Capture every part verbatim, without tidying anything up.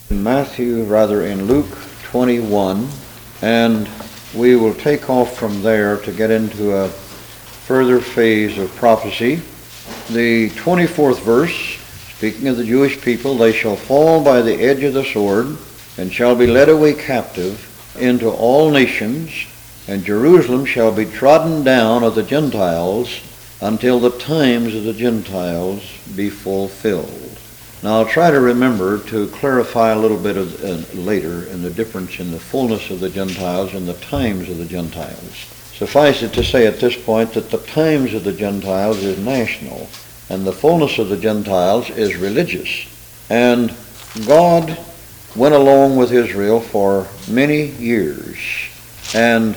In Matthew, rather in Luke twenty-one, and we will take off from there to get into a further phase of prophecy. The twenty-fourth verse, speaking of the Jewish people, they shall fall by the edge of the sword, and shall be led away captive into all nations, and Jerusalem shall be trodden down of the Gentiles until the times of the Gentiles be fulfilled. Now I'll try to remember to clarify a little bit of, uh, later in the difference in the fullness of the Gentiles and the times of the Gentiles. Suffice it to say at this point that the times of the Gentiles is national, and the fullness of the Gentiles is religious. And God went along with Israel for many years, and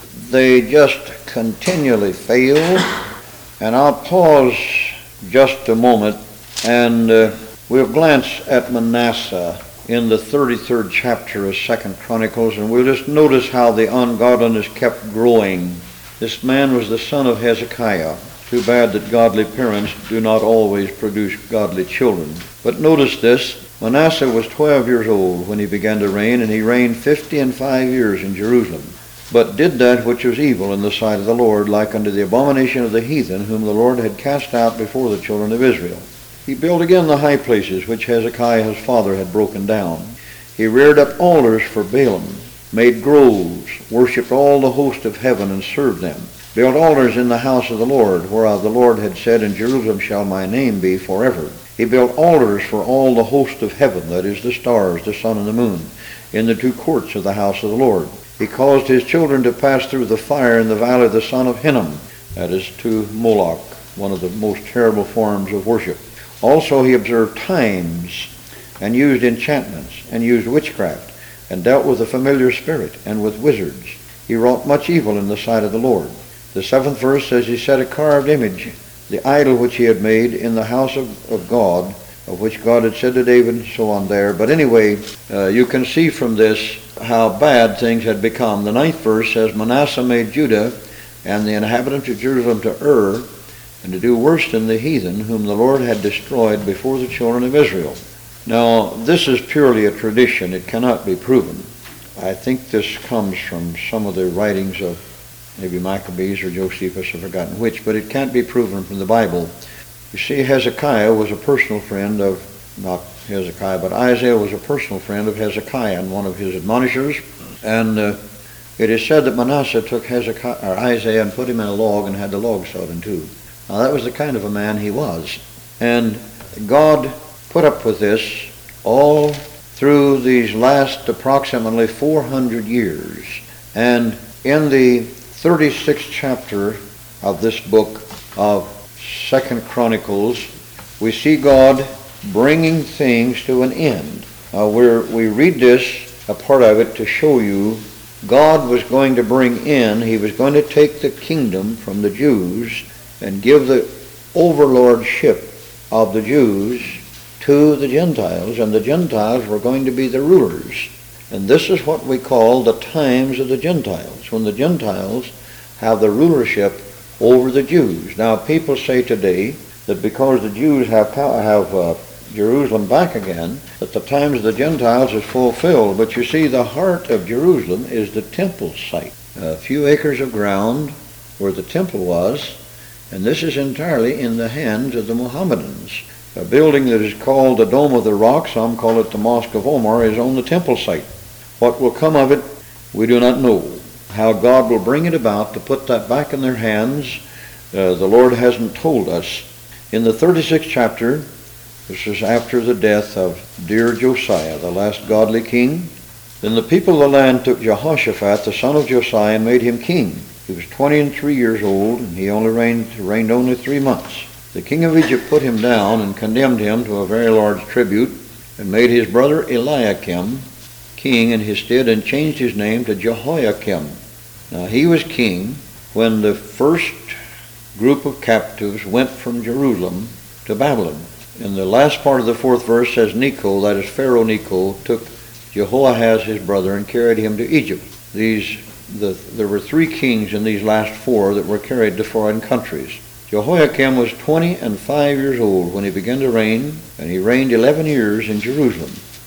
they just continually failed. And I'll pause just a moment, and uh, we'll glance at Manasseh in the thirty-third chapter of Second Chronicles, and we'll just notice how the ungodliness kept growing. This man was the son of Hezekiah. Too bad that godly parents do not always produce godly children. But notice this, Manasseh was twelve years old when he began to reign, and he reigned fifty and five years in Jerusalem, but did that which was evil in the sight of the Lord, like unto the abomination of the heathen, whom the Lord had cast out before the children of Israel. He built again the high places which Hezekiah his father had broken down. He reared up altars for Baalim, made groves, worshipped all the host of heaven, and served them. Built altars in the house of the Lord, whereof the Lord had said, In Jerusalem shall my name be forever. He built altars for all the host of heaven, that is, the stars, the sun, and the moon, in the two courts of the house of the Lord. He caused his children to pass through the fire in the valley of the son of Hinnom, that is, to Moloch, one of the most terrible forms of worship. Also he observed times, and used enchantments, and used witchcraft, and dealt with the familiar spirit, and with wizards. He wrought much evil in the sight of the Lord. The seventh verse says, He set a carved image, the idol which he had made in the house of, of God, of which God had said to David, and so on there. But anyway, uh, you can see from this how bad things had become. The ninth verse says, Manasseh made Judah and the inhabitants of Jerusalem to err, and to do worse than the heathen, whom the Lord had destroyed before the children of Israel. Now, this is purely a tradition. It cannot be proven. I think this comes from some of the writings of maybe Maccabees or Josephus, I've forgotten which, but it can't be proven from the Bible. You see, Hezekiah was a personal friend of, not Hezekiah, but Isaiah was a personal friend of Hezekiah and one of his admonishers. And uh, it is said that Manasseh took Hezekiah, or Isaiah and put him in a log and had the log sawed in two. Now that was the kind of a man he was. And God put up with this all through these last approximately four hundred years. And in the thirty-sixth chapter of this book of Second Chronicles, we see God bringing things to an end. Uh, we're, we read this, a part of it, to show you God was going to bring in, he was going to take the kingdom from the Jews and give the overlordship of the Jews to the Gentiles, and the Gentiles were going to be the rulers. And this is what we call the times of the Gentiles, when the Gentiles have the rulership over the Jews. Now, people say today that because the Jews have have uh, Jerusalem back again, that the times of the Gentiles is fulfilled. But you see, the heart of Jerusalem is the temple site. A few acres of ground where the temple was, and this is entirely in the hands of the Mohammedans. A building that is called the Dome of the Rock, some call it the Mosque of Omar, is on the temple site. What will come of it, we do not know. How God will bring it about to put that back in their hands, uh, the Lord hasn't told us. In the thirty-sixth chapter, this is after the death of dear Josiah, the last godly king. Then the people of the land took Jehoshaphat, the son of Josiah, and made him king. He was twenty and three years old, and he only reigned, reigned only three months. The king of Egypt put him down and condemned him to a very large tribute, and made his brother Eliakim king in his stead, and changed his name to Jehoiakim. Now he was king when the first group of captives went from Jerusalem to Babylon. And the last part of the fourth verse says Necho, that is Pharaoh Necho, took Jehoahaz his brother and carried him to Egypt. These, the, there were three kings in these last four that were carried to foreign countries. Jehoiakim was twenty and five years old when he began to reign, and he reigned eleven years in Jerusalem.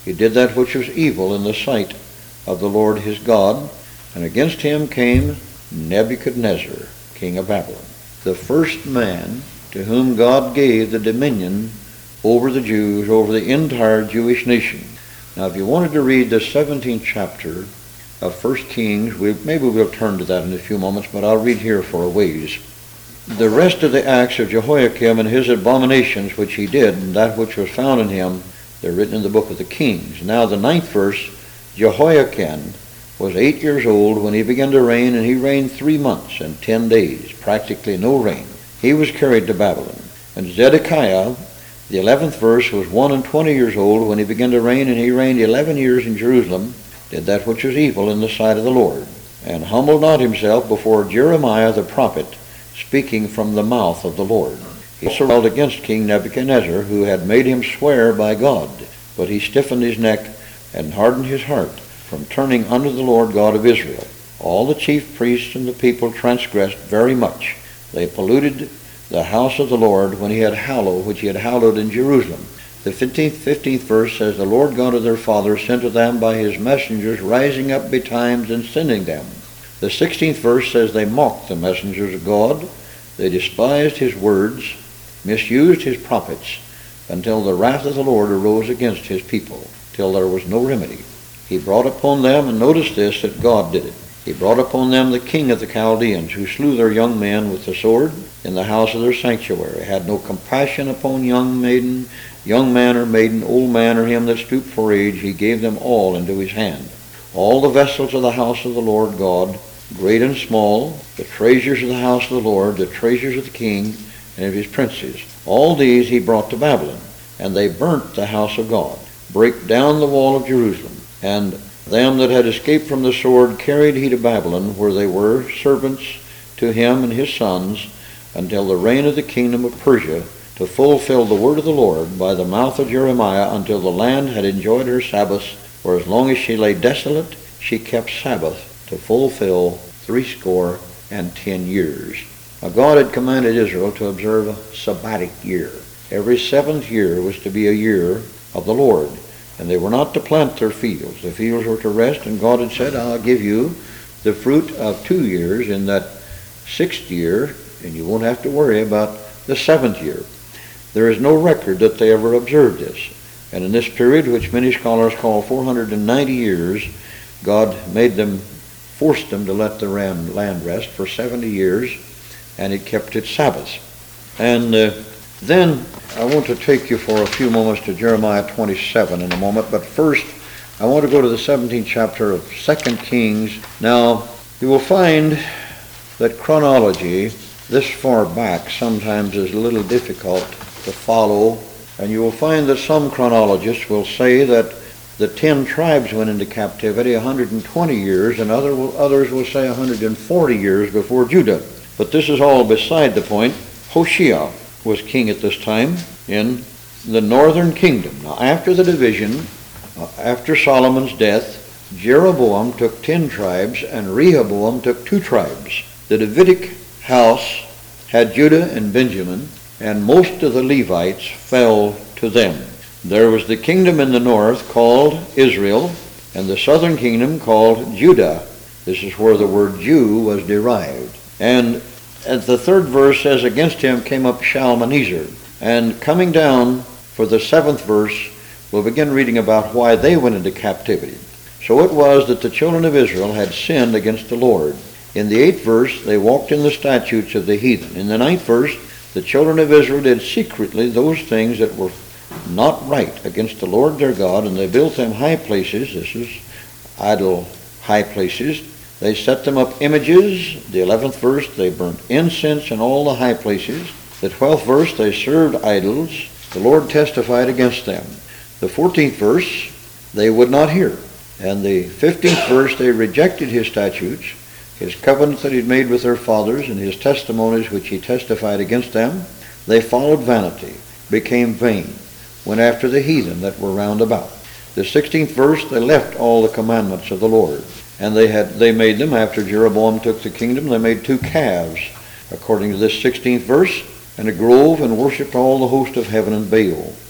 He did that which was evil in the sight of the Lord his God, and against him came Nebuchadnezzar, king of Babylon, the first man to whom God gave the dominion over the Jews, over the entire Jewish nation. Now, if you wanted to read the seventeenth chapter of First Kings, we, maybe we'll turn to that in a few moments, but I'll read here for a ways. The rest of the acts of Jehoiakim and his abominations which he did, and that which was found in him, they're written in the book of the Kings. Now the ninth verse, Jehoiakim was eight years old when he began to reign, and he reigned three months and ten days, practically no rain. He was carried to Babylon. And Zedekiah, the eleventh verse, was one and twenty years old when he began to reign, and he reigned eleven years in Jerusalem, did that which was evil in the sight of the Lord, and humbled not himself before Jeremiah the prophet, speaking from the mouth of the Lord. He also rebelled against King Nebuchadnezzar, who had made him swear by God, but he stiffened his neck and hardened his heart from turning unto the Lord God of Israel. All the chief priests and the people transgressed very much. They polluted the house of the Lord when he had hallowed, which he had hallowed in Jerusalem. The fifteenth, fifteenth verse says, The Lord God of their fathers sent to them by his messengers, rising up betimes and sending them. The sixteenth verse says, They mocked the messengers of God. They despised his words, misused his prophets, until the wrath of the Lord arose against his people, till there was no remedy. He brought upon them, and notice this, that God did it. He brought upon them the king of the Chaldeans, who slew their young men with the sword in the house of their sanctuary, had no compassion upon young maiden, young man or maiden, old man or him that stooped for age. He gave them all into his hand. All the vessels of the house of the Lord God, great and small, the treasures of the house of the Lord, the treasures of the king and of his princes, all these he brought to Babylon, and they burnt the house of God, brake down the wall of Jerusalem, and them that had escaped from the sword carried he to Babylon, where they were servants to him and his sons, until the reign of the kingdom of Persia, to fulfill the word of the Lord by the mouth of Jeremiah, until the land had enjoyed her Sabbaths, for as long as she lay desolate, she kept Sabbath, to fulfill threescore and ten years. Now God had commanded Israel to observe a sabbatic year. Every seventh year was to be a year of the Lord, and they were not to plant their fields. The fields were to rest, and God had said, I'll give you the fruit of two years in that sixth year, and you won't have to worry about the seventh year. There is no record that they ever observed this. And in this period, which many scholars call four hundred ninety years, God made them, forced them to let the land rest for seventy years, and it kept its Sabbaths. And uh, then I want to take you for a few moments to Jeremiah twenty-seven in a moment, but first I want to go to the seventeenth chapter of Second Kings. Now, you will find that chronology this far back sometimes is a little difficult to follow, and you will find that some chronologists will say that the ten tribes went into captivity one hundred twenty years, and other will, others will say one hundred forty years before Judah. But this is all beside the point. Hoshea was king at this time in the northern kingdom. Now, after the division, uh, after Solomon's death, Jeroboam took ten tribes, and Rehoboam took two tribes. The Davidic house had Judah and Benjamin, and most of the Levites fell to them. There was the kingdom in the north called Israel, and the southern kingdom called Judah. This is where the word Jew was derived. And at the third verse says, Against him came up Shalmaneser. And coming down for the seventh verse, we'll begin reading about why they went into captivity. So it was that the children of Israel had sinned against the Lord. In the eighth verse, they walked in the statutes of the heathen. In the ninth verse, the children of Israel did secretly those things that were not right against the Lord their God, and they built them high places. This is idol high places. They set them up images. The eleventh verse, they burnt incense in all the high places. The twelfth verse, they served idols. The Lord testified against them. The fourteenth verse, they would not hear. And the fifteenth verse, they rejected his statutes, his covenants that he'd made with their fathers, and his testimonies which he testified against them. They followed vanity, became vain, went after the heathen that were round about. The sixteenth verse, they left all the commandments of the Lord. And they had they made them, after Jeroboam took the kingdom, they made two calves, according to this sixteenth verse, and a grove, and worshipped all the host of heaven and Baal,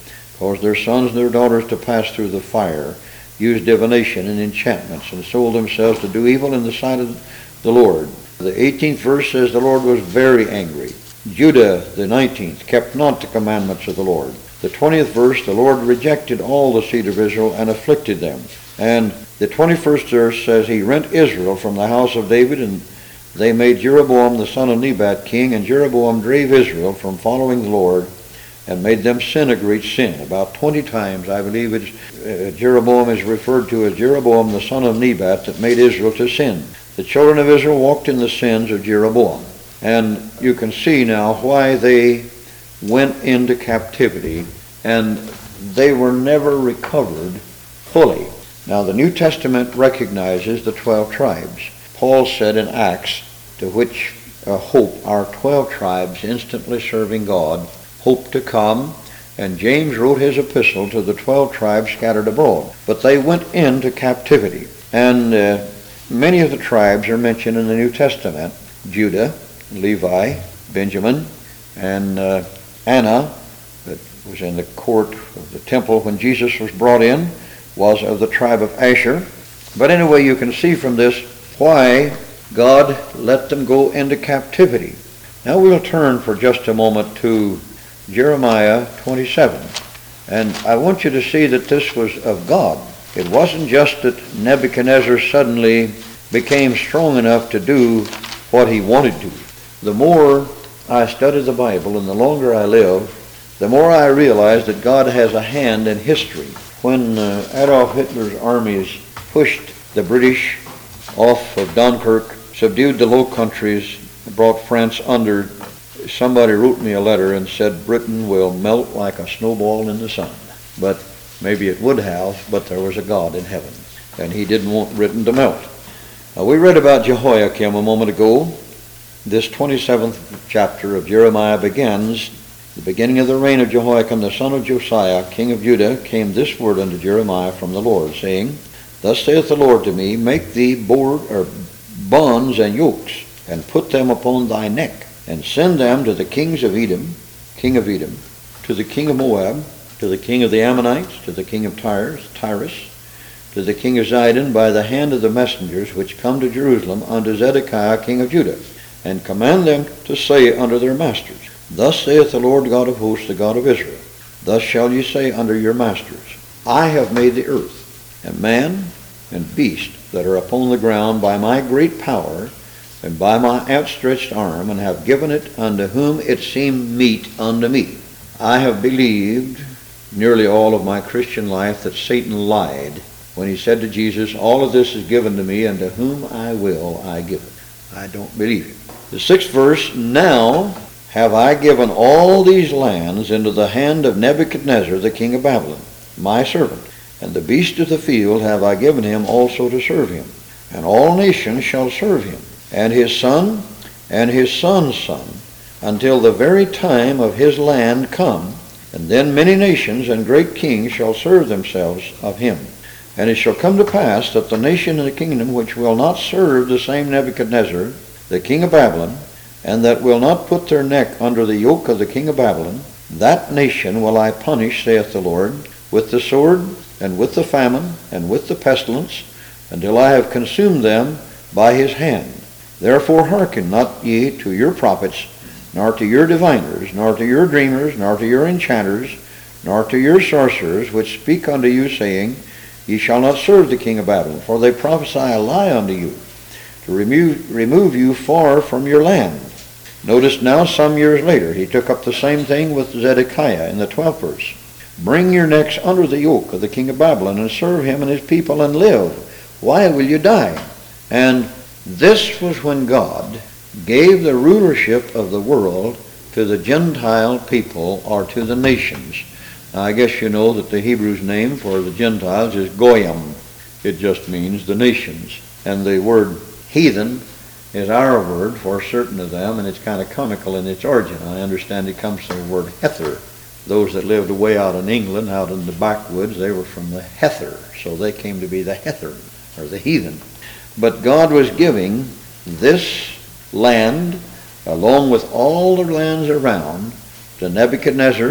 caused their sons and their daughters to pass through the fire, used divination and enchantments, and sold themselves to do evil in the sight of the Lord. The eighteenth verse says the Lord was very angry. Judah, the nineteenth, kept not the commandments of the Lord. The twentieth verse, the Lord rejected all the seed of Israel and afflicted them. And the twenty-first verse says he rent Israel from the house of David, and they made Jeroboam the son of Nebat king, and Jeroboam drave Israel from following the Lord and made them sin a great sin. About twenty times, I believe, it's, uh, Jeroboam is referred to as Jeroboam the son of Nebat that made Israel to sin. The children of Israel walked in the sins of Jeroboam. And you can see now why they went into captivity, and they were never recovered fully. Now the New Testament recognizes the twelve tribes. Paul said in Acts, to which uh, hope our twelve tribes instantly serving God hope to come, and James wrote his epistle to the twelve tribes scattered abroad. But they went into captivity, and uh, many of the tribes are mentioned in the New Testament: Judah, Levi, Benjamin, and uh, Anna, that was in the court of the temple when Jesus was brought in, was of the tribe of Asher. But anyway, you can see from this why God let them go into captivity. Now we'll turn for just a moment to Jeremiah twenty-seven. And I want you to see that this was of God. It wasn't just that Nebuchadnezzar suddenly became strong enough to do what he wanted to. The more I study the Bible and the longer I live, the more I realize that God has a hand in history. When uh, Adolf Hitler's armies pushed the British off of Dunkirk, subdued the Low Countries, brought France under, somebody wrote me a letter and said Britain will melt like a snowball in the sun. But maybe it would have, but there was a God in heaven, and he didn't want Britain to melt. Now, we read about Jehoiakim a moment ago. This twenty-seventh chapter of Jeremiah begins, the beginning of the reign of Jehoiakim the son of Josiah, king of Judah, came this word unto Jeremiah from the Lord, saying, Thus saith the Lord to me, Make thee board or bonds and yokes, and put them upon thy neck, and send them to the kings of Edom, king of Edom, to the king of Moab, to the king of the Ammonites, to the king of Tyrus, Tyrus, to the king of Zidon, by the hand of the messengers which come to Jerusalem unto Zedekiah king of Judah, and command them to say unto their masters, Thus saith the Lord God of hosts, the God of Israel, Thus shall ye say unto your masters, I have made the earth, and man and beast that are upon the ground by my great power, and by my outstretched arm, and have given it unto whom it seemed meet unto me. I have believed nearly all of my Christian life that Satan lied when he said to Jesus, All of this is given to me, and to whom I will I give it. I don't believe it. The sixth verse, Now have I given all these lands into the hand of Nebuchadnezzar the king of Babylon, my servant, and the beasts of the field have I given him also to serve him. And all nations shall serve him, and his son, and his son's son, until the very time of his land come, and then many nations and great kings shall serve themselves of him. And it shall come to pass that the nation and the kingdom which will not serve the same Nebuchadnezzar, the king of Babylon, and that will not put their neck under the yoke of the king of Babylon, that nation will I punish, saith the Lord, with the sword, and with the famine, and with the pestilence, until I have consumed them by his hand. Therefore hearken not ye to your prophets, nor to your diviners, nor to your dreamers, nor to your enchanters, nor to your sorcerers, which speak unto you, saying, Ye shall not serve the king of Babylon, for they prophesy a lie unto you, to remove, remove you far from your land. Notice now, some years later, he took up the same thing with Zedekiah in the twelfth verse. Bring your necks under the yoke of the king of Babylon, and serve him and his people, and live. Why will you die? And this was when God gave the rulership of the world to the Gentile people, or to the nations. Now, I guess you know that the Hebrew's name for the Gentiles is Goyim. It just means the nations. And the word heathen is our word for certain of them, and it's kind of comical in its origin. I understand it comes from the word Hether. Those that lived away out in England, out in the backwoods, they were from the Hether, so they came to be the Hether, or the heathen. But God was giving this land, along with all the lands around, to Nebuchadnezzar,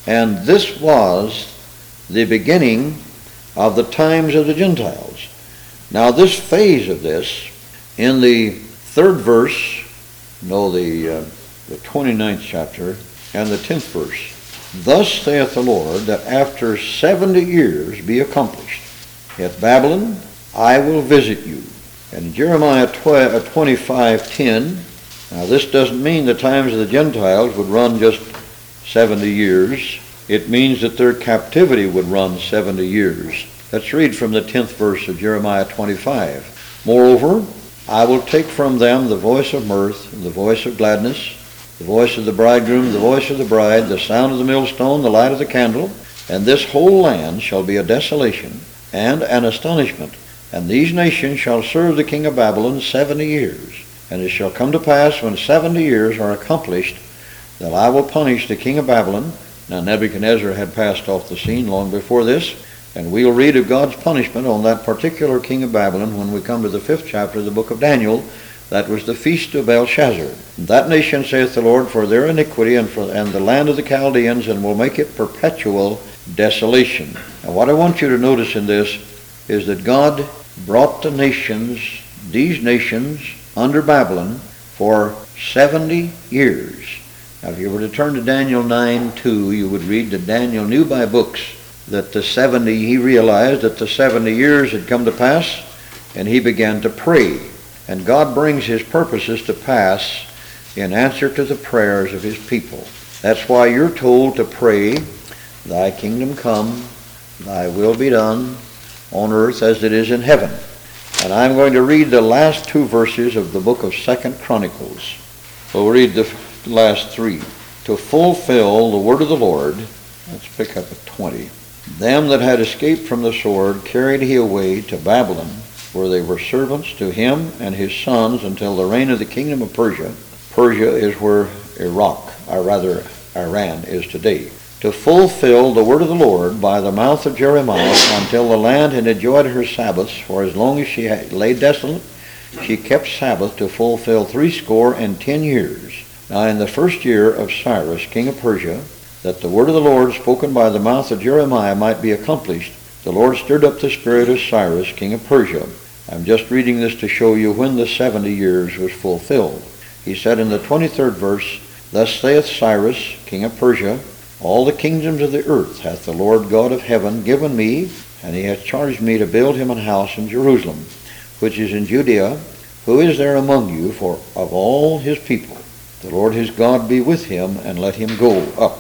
And this was the beginning of the times of the Gentiles. Now this phase of this, in the third verse, no, the, uh, the twenty-ninth chapter, and the tenth verse, thus saith the Lord, that after seventy years be accomplished, at Babylon I will visit you. And Jeremiah twenty-five ten, now this doesn't mean the times of the Gentiles would run just seventy years. It means that their captivity would run seventy years. Let's read from the tenth verse of Jeremiah twenty-five. Moreover, I will take from them the voice of mirth, and the voice of gladness, the voice of the bridegroom, the voice of the bride, the sound of the millstone, the light of the candle, and this whole land shall be a desolation and an astonishment. And these nations shall serve the king of Babylon seventy years. And it shall come to pass, when seventy years are accomplished, that I will punish the king of Babylon. Now Nebuchadnezzar had passed off the scene long before this, and we'll read of God's punishment on that particular king of Babylon when we come to the fifth chapter of the book of Daniel. That was the feast of Belshazzar. That nation, saith the Lord, for their iniquity, and for and the land of the Chaldeans, and will make it perpetual desolation. Now what I want you to notice in this is that God brought the nations, these nations, under Babylon for seventy years. Now if you were to turn to Daniel nine two, you would read that Daniel knew by books that the seventy, he realized that the seventy years had come to pass, and he began to pray. And God brings his purposes to pass in answer to the prayers of his people. That's why you're told to pray, thy kingdom come, thy will be done on earth as it is in heaven. And I'm going to read the last two verses of the book of Second Chronicles. We'll read the last three. To fulfill the word of the Lord, let's pick up at twenty. Them that had escaped from the sword carried he away to Babylon, where they were servants to him and his sons until the reign of the kingdom of Persia. Persia is where Iraq, or rather Iran, is today. To fulfill the word of the Lord by the mouth of Jeremiah, until the land had enjoyed her Sabbaths, for as long as she had lay desolate, she kept Sabbath to fulfill threescore and ten years. Now in the first year of Cyrus, king of Persia, that the word of the Lord spoken by the mouth of Jeremiah might be accomplished, the Lord stirred up the spirit of Cyrus, king of Persia. I'm just reading this to show you when the seventy years was fulfilled. He said in the twenty-third verse, Thus saith Cyrus, king of Persia, all the kingdoms of the earth hath the Lord God of heaven given me, and he hath charged me to build him an house in Jerusalem, which is in Judea. Who is there among you for of all his people? The Lord his God be with him, and let him go up.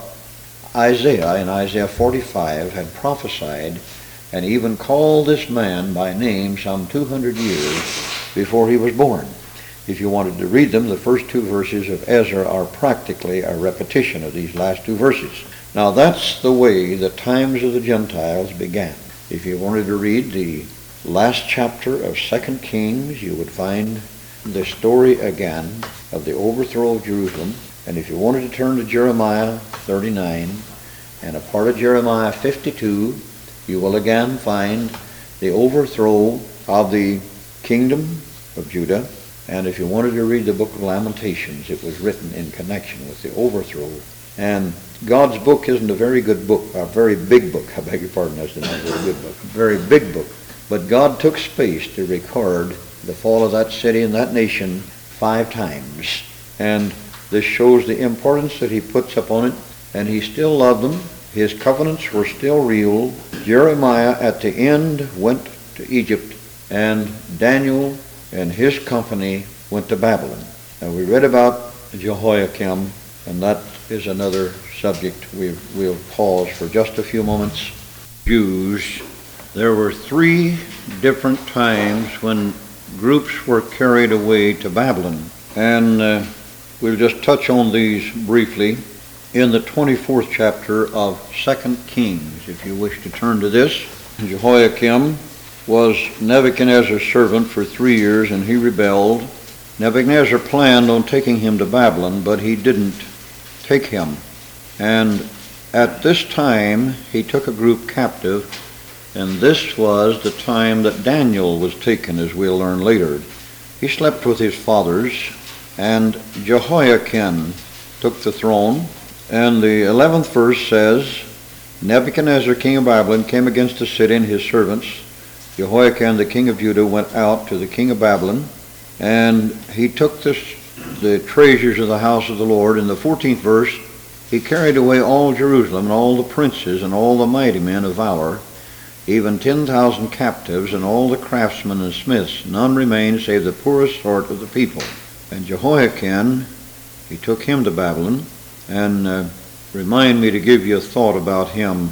Isaiah in Isaiah forty-five had prophesied and even called this man by name some two hundred years before he was born. If you wanted to read them, the first two verses of Ezra are practically a repetition of these last two verses. Now that's the way the times of the Gentiles began. If you wanted to read the last chapter of Second Kings, you would find the story again of the overthrow of Jerusalem. And if you wanted to turn to Jeremiah thirty-nine and a part of Jeremiah fifty-two, you will again find the overthrow of the kingdom of Judah. And if you wanted to read the book of Lamentations, it was written in connection with the overthrow. And God's book isn't a very good book, a very big book. I beg your pardon, that's not a very good book. A very big book. But God took space to record the fall of that city and that nation five times. And this shows the importance that he puts upon it. And he still loved them. His covenants were still real. Jeremiah at the end went to Egypt, and Daniel and his company went to Babylon. Now we read about Jehoiakim, and that is another subject. We, we'll pause for just a few moments. Jews, there were three different times when groups were carried away to Babylon, and uh, we'll just touch on these briefly. In the twenty-fourth chapter of Second Kings, if you wish to turn to this, Jehoiakim was Nebuchadnezzar's servant for three years, and he rebelled. Nebuchadnezzar planned on taking him to Babylon, but he didn't take him. And at this time, he took a group captive, and this was the time that Daniel was taken, as we'll learn later. He slept with his fathers, and Jehoiakim took the throne. And the eleventh verse says, Nebuchadnezzar, king of Babylon, came against the city, and his servants. Jehoiakim, the king of Judah, went out to the king of Babylon, and he took this, the treasures of the house of the Lord. In the fourteenth verse, he carried away all Jerusalem, and all the princes, and all the mighty men of valor, even ten thousand captives, and all the craftsmen and smiths. None remained save the poorest sort of the people. And Jehoiakim, he took him to Babylon. And uh, remind me to give you a thought about him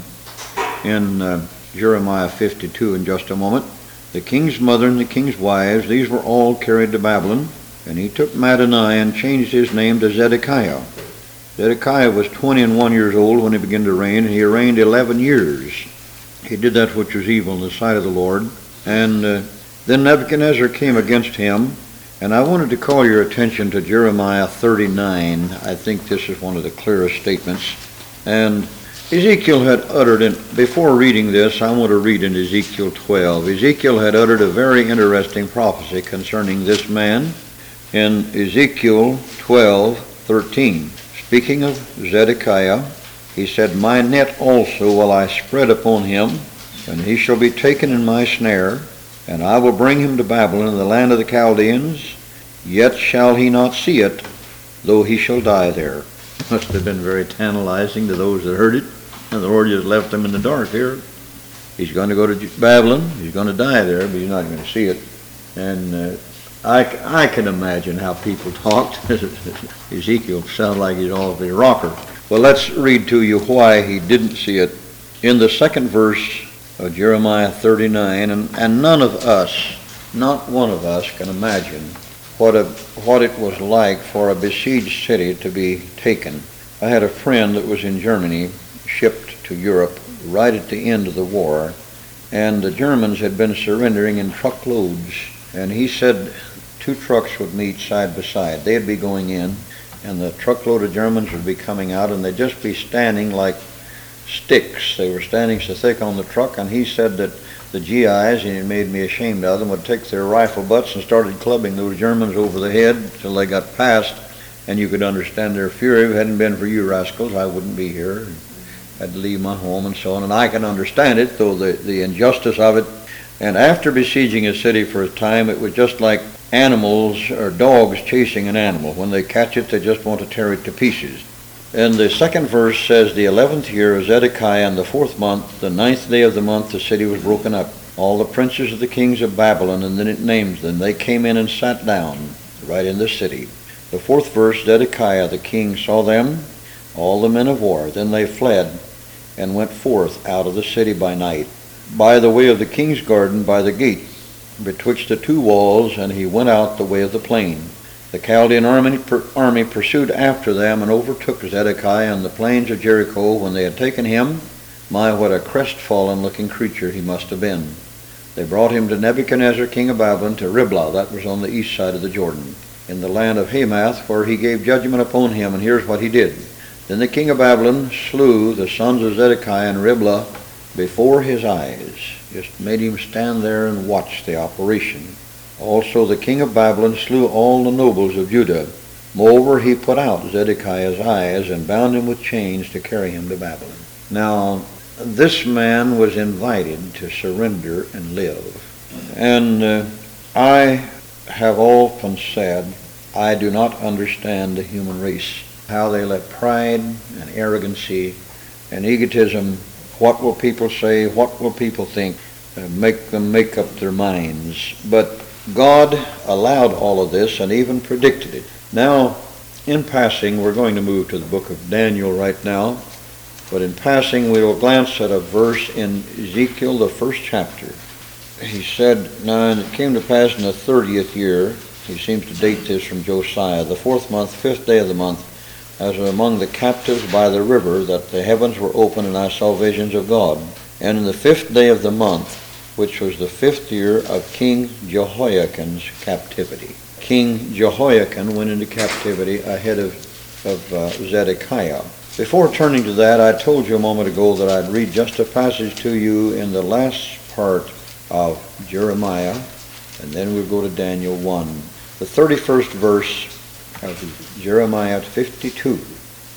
in uh, Jeremiah fifty-two in just a moment. The king's mother and the king's wives, these were all carried to Babylon. And he took Madani and changed his name to Zedekiah. Zedekiah was twenty and one years old when he began to reign, and he reigned eleven years. He did that which was evil in the sight of the Lord. And uh, then Nebuchadnezzar came against him. And I wanted to call your attention to Jeremiah thirty-nine. I think this is one of the clearest statements. And Ezekiel had uttered, in, before reading this, I want to read in Ezekiel twelve. Ezekiel had uttered a very interesting prophecy concerning this man in Ezekiel twelve thirteen. Speaking of Zedekiah, he said, My net also will I spread upon him, and he shall be taken in my snare, and I will bring him to Babylon, the land of the Chaldeans, yet shall he not see it, though he shall die there. Must have been very tantalizing to those that heard it, and the Lord just left them in the dark here. He's going to go to Babylon, he's going to die there, but he's not going to see it. And uh, I, I can imagine how people talked. Ezekiel sounded like he's all of a rocker. Well, let's read to you why he didn't see it. In the second verse of Jeremiah thirty-nine, and, and none of us, not one of us, can imagine what a what it was like for a besieged city to be taken. I had a friend that was in Germany, shipped to Europe right at the end of the war, and the Germans had been surrendering in truckloads, and he said two trucks would meet side by side. They'd be going in, and the truckload of Germans would be coming out, and they'd just be standing like sticks. They were standing so thick on the truck, and he said that the G Is, and it made me ashamed of them, would take their rifle butts and started clubbing those Germans over the head till they got past, and you could understand their fury. If it hadn't been for you rascals, I wouldn't be here. I had to leave my home and so on, and I can understand it, though the, the injustice of it. And after besieging a city for a time, it was just like animals or dogs chasing an animal. When they catch it, they just want to tear it to pieces. And the second verse says, The eleventh year of Zedekiah, in the fourth month, the ninth day of the month, the city was broken up. All the princes of the kings of Babylon, and then it names them, they came in and sat down right in the city. The fourth verse, Zedekiah the king saw them, all the men of war. Then they fled and went forth out of the city by night, by the way of the king's garden, by the gate, betwixt the two walls, and he went out the way of the plain. The Chaldean army, per, army pursued after them and overtook Zedekiah on the plains of Jericho. When they had taken him, my, what a crestfallen looking creature he must have been. They brought him to Nebuchadnezzar, king of Babylon, to Riblah, that was on the east side of the Jordan, in the land of Hamath, where he gave judgment upon him, and here's what he did. Then the king of Babylon slew the sons of Zedekiah in Riblah before his eyes, just made him stand there and watch the operation. Also the king of Babylon slew all the nobles of Judah. Moreover, he put out Zedekiah's eyes and bound him with chains to carry him to Babylon. Now, this man was invited to surrender and live. And uh, I have often said, I do not understand the human race, how they let pride and arrogancy and egotism, what will people say, what will people think, uh, make them make up their minds. But God allowed all of this and even predicted it. Now, in passing, we're going to move to the book of Daniel right now, but in passing we will glance at a verse in Ezekiel, the first chapter. He said, Now and it came to pass in the thirtieth year, he seems to date this from Josiah, the fourth month, fifth day of the month, as among the captives by the river, that the heavens were open, and I saw visions of God. And in the fifth day of the month, which was the fifth year of King Jehoiakim's captivity. King Jehoiakim went into captivity ahead of, of uh, Zedekiah. Before turning to that, I told you a moment ago that I'd read just a passage to you in the last part of Jeremiah, and then we'll go to Daniel one. The thirty-first verse of Jeremiah fifty-two.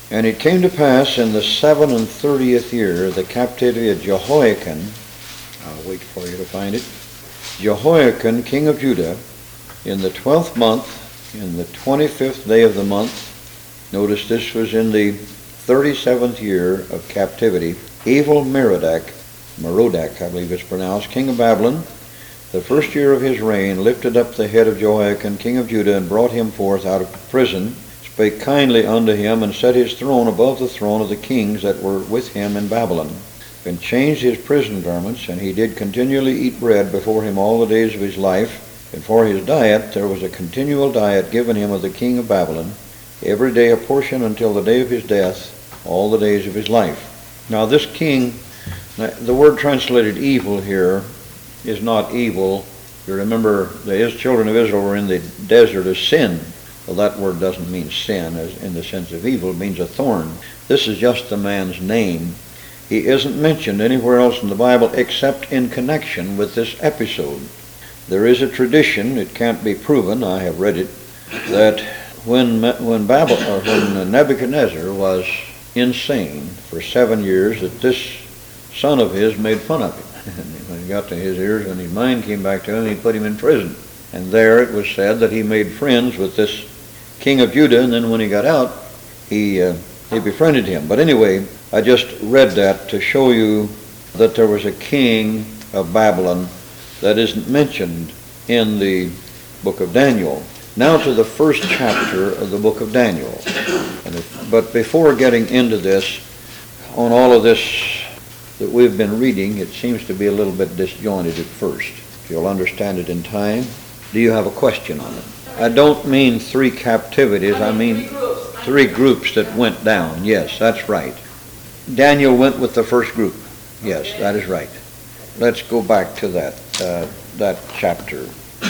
And it came to pass in the seven and thirtieth year, the captivity of Jehoiakim, I'll wait for you to find it, Jehoiakim, king of Judah, in the twelfth month, in the twenty-fifth day of the month, notice this was in the thirty-seventh year of captivity, Evil Merodach, Merodach I believe it's pronounced, king of Babylon, the first year of his reign, lifted up the head of Jehoiakim, king of Judah, and brought him forth out of prison, spake kindly unto him, and set his throne above the throne of the kings that were with him in Babylon, and changed his prison garments, and he did continually eat bread before him all the days of his life. And for his diet there was a continual diet given him of the king of Babylon, every day a portion until the day of his death, all the days of his life. Now this king, the word translated evil here is not evil. You remember the children of Israel were in the desert of sin. Well, that word doesn't mean sin as in the sense of evil. It means a thorn. This is just the man's name. He isn't mentioned anywhere else in the Bible except in connection with this episode. There is a tradition, it can't be proven, I have read it, that when when Babel, or when Nebuchadnezzar was insane for seven years, that this son of his made fun of him. And when he got to his ears, when his mind came back to him, he put him in prison. And there it was said that he made friends with this king of Judah, and then when he got out, he uh, he befriended him. But anyway, I just read that to show you that there was a king of Babylon that isn't mentioned in the book of Daniel. Now to the first chapter of the book of Daniel. And if, but before getting into this, on all of this that we've been reading, it seems to be a little bit disjointed at first. If you'll understand it in time. Do you have a question on it? I don't mean three captivities. I mean three groups that went down. Yes, that's right. Daniel went with the first group. Yes, that is right. Let's go back to that uh, that chapter.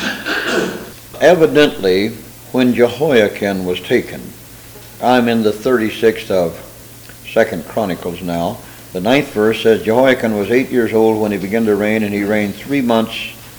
Evidently, when Jehoiakim was taken, I'm in the thirty-sixth of Second Chronicles now. The ninth verse says, Jehoiakim was eight years old when he began to reign, and he reigned three months.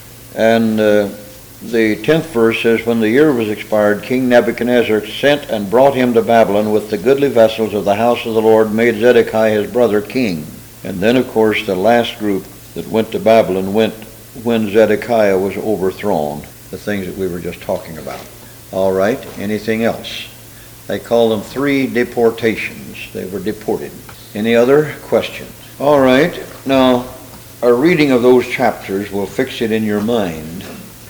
And uh, the tenth verse says, when the year was expired, King Nebuchadnezzar sent and brought him to Babylon with the goodly vessels of the house of the Lord, made Zedekiah his brother king. And then, of course, the last group that went to Babylon went when Zedekiah was overthrown, the things that we were just talking about. All right, anything else? They call them three deportations. They were deported. Any other questions? All right, now, a reading of those chapters will fix it in your mind.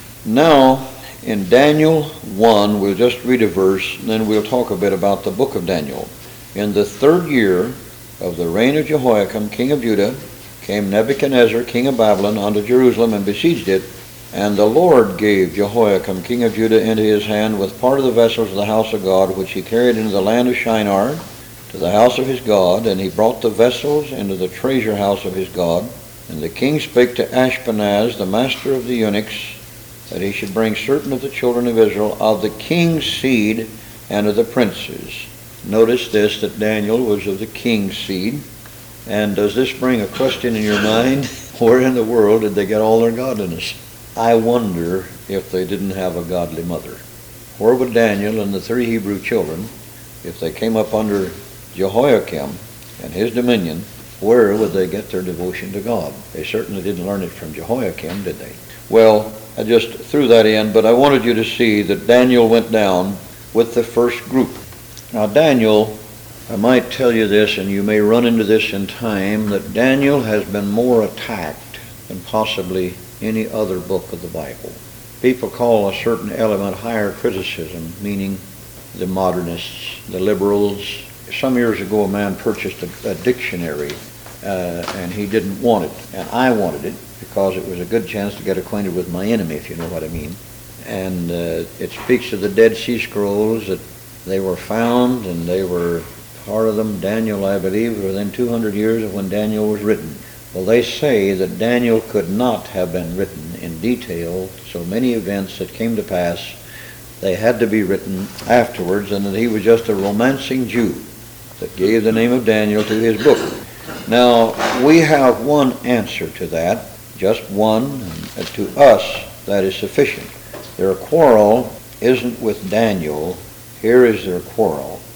Now, in Daniel one, we'll just read a verse, and then we'll talk a bit about the book of Daniel. In the third year of the reign of Jehoiakim, king of Judah, came Nebuchadnezzar, king of Babylon, unto Jerusalem, and besieged it. And the Lord gave Jehoiakim, king of Judah, into his hand with part of the vessels of the house of God, which he carried into the land of Shinar, to the house of his God. And he brought the vessels into the treasure house of his God. And the king spake to Ashpenaz, the master of the eunuchs, that he should bring certain of the children of Israel, of the king's seed, and of the princes. Notice this, that Daniel was of the king's seed. And does this bring a question in your mind? Where in the world did they get all their godliness? I wonder if they didn't have a godly mother. Where would Daniel and the three Hebrew children, if they came up under Jehoiakim and his dominion, where would they get their devotion to God? They certainly didn't learn it from Jehoiakim, did they? Well, I just threw that in, but I wanted you to see that Daniel went down with the first group. Now Daniel, I might tell you this, and you may run into this in time, that Daniel has been more attacked than possibly any other book of the Bible. People call a certain element higher criticism, meaning the modernists, the liberals. Some years ago a man purchased a, a dictionary, uh, and he didn't want it, and I wanted it because it was a good chance to get acquainted with my enemy, if you know what I mean. And uh, it speaks of the Dead Sea Scrolls, that they were found, and they were part of them, Daniel, I believe, within two hundred years of when Daniel was written. Well, they say that Daniel could not have been written in detail, so many events that came to pass, they had to be written afterwards, and that he was just a romancing Jew that gave the name of Daniel to his book. Now, we have one answer to that, just one, and to us that is sufficient. Their quarrel isn't with Daniel. Here is their quarrel.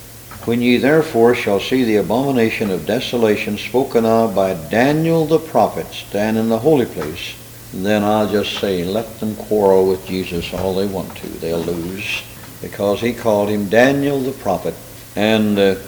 When ye therefore shall see the abomination of desolation spoken of by Daniel the prophet stand in the holy place, then I'll just say, let them quarrel with Jesus all they want to. They'll lose, because he called him Daniel the prophet. And uh,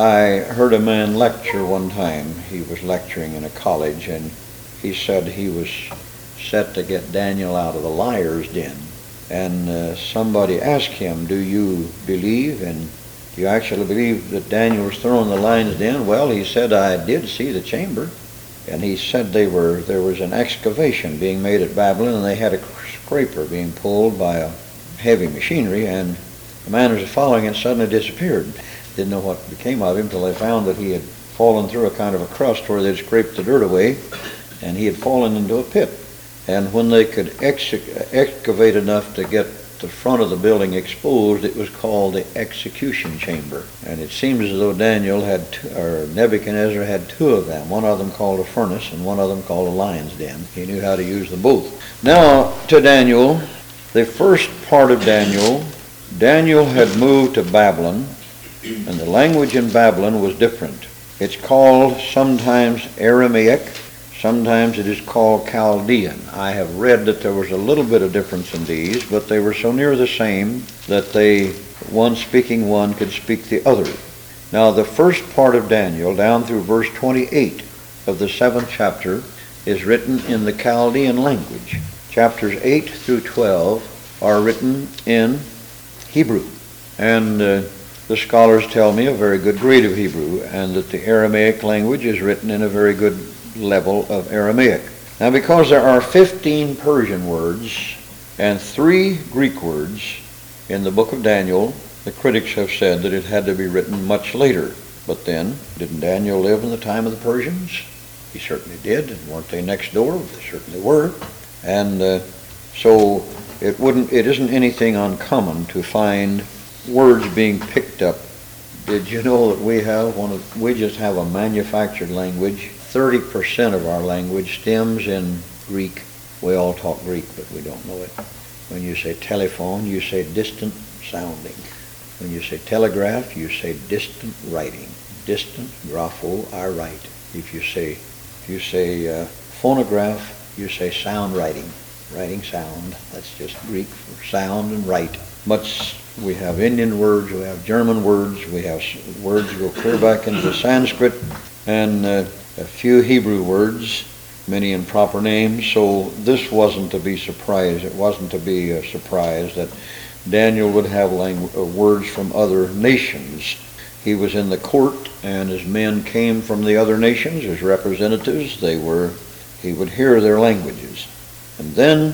I heard a man lecture one time. He was lecturing in a college, and he said he was set to get Daniel out of the liar's den. And uh, somebody asked him, do you believe, and do you actually believe that Daniel was thrown in the lion's den? Well, he said, I did see the chamber. And he said they were there was an excavation being made at Babylon, and they had a scraper being pulled by a heavy machinery, and the man who was following it suddenly disappeared. Didn't know what became of him until they found that he had fallen through a kind of a crust where they'd scraped the dirt away, and he had fallen into a pit. And when they could ex- excavate enough to get the front of the building exposed, it was called the execution chamber. And it seems as though Daniel had, two, or Nebuchadnezzar had two of them. One of them called a furnace, and one of them called a lion's den. He knew how to use them both. Now to Daniel, the first part of Daniel, Daniel had moved to Babylon, and the language in Babylon was different. It's called sometimes Aramaic, sometimes it is called Chaldean. I have read that there was a little bit of difference in these, but they were so near the same that they, one speaking one could speak the other. Now the first part of Daniel, down through verse twenty-eight of the seventh chapter, is written in the Chaldean language. Chapters eight through twelve are written in Hebrew. And uh, the scholars tell me a very good grade of Hebrew, and that the Aramaic language is written in a very good level of Aramaic. Now because there are fifteen Persian words and three Greek words in the book of Daniel, the critics have said that it had to be written much later. But then, didn't Daniel live in the time of the Persians? He certainly did, and weren't they next door? They certainly were. And uh, so it wouldn't. It isn't anything uncommon to find words being picked up. Did you know that we have one of, we just have a manufactured language? thirty percent of our language stems in Greek. We all talk Greek, but we don't know it. When you say telephone, you say distant sounding. When you say telegraph, you say distant writing. Distant, grapho, I write. If you say, if you say uh, phonograph, you say sound writing. Writing sound, that's just Greek for sound and write. Much, we have Indian words, we have German words, we have words go clear back into Sanskrit, and uh, a few Hebrew words, many improper names. So this wasn't to be surprised. It wasn't to be a surprise that Daniel would have langu- uh, words from other nations. He was in the court, and his men came from the other nations as representatives. They were, he would hear their languages. And then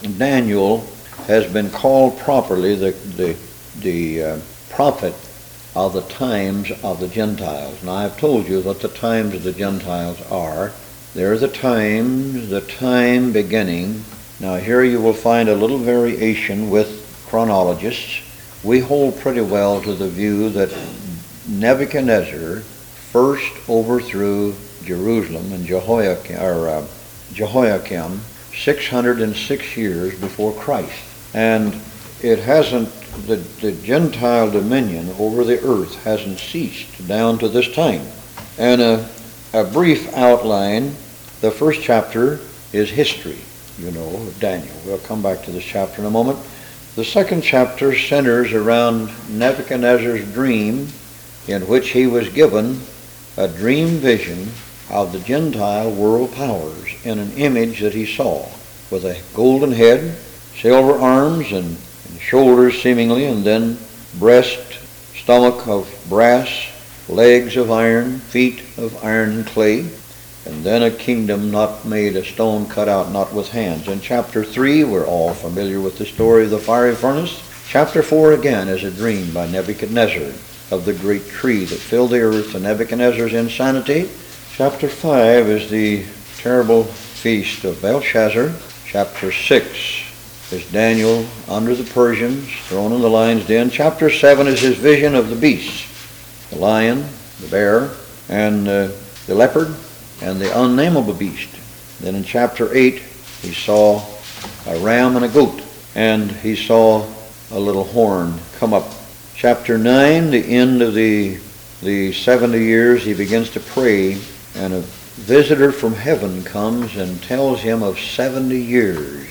Daniel has been called properly the the the uh, prophet of the times of the Gentiles. Now I've told you what the times of the Gentiles are. They're the times, the time beginning. Now here you will find a little variation with chronologists. We hold pretty well to the view that Nebuchadnezzar first overthrew Jerusalem and Jehoiakim, or, uh, Jehoiakim six hundred six years before Christ. And it hasn't, the, the Gentile dominion over the earth hasn't ceased down to this time. And a, a brief outline, the first chapter is history, you know, of Daniel. We'll come back to this chapter in a moment. The second chapter centers around Nebuchadnezzar's dream, in which he was given a dream vision of the Gentile world powers in an image that he saw, with a golden head, silver arms, and, and shoulders seemingly, and then breast, stomach of brass, legs of iron, feet of iron and clay, and then a kingdom not made of stone, cut out not with hands. In chapter three, we're all familiar with the story of the fiery furnace. Chapter four again is a dream by Nebuchadnezzar of the great tree that filled the earth and Nebuchadnezzar's insanity. Chapter five is the terrible feast of Belshazzar. Chapter six is Daniel under the Persians, thrown in the lion's den. Chapter seven is his vision of the beasts, the lion, the bear, and uh, the leopard, and the unnamable beast. Then in chapter eight, he saw a ram and a goat, and he saw a little horn come up. Chapter nine, the end of the the seventy years, he begins to pray, and a visitor from heaven comes and tells him of seventy years,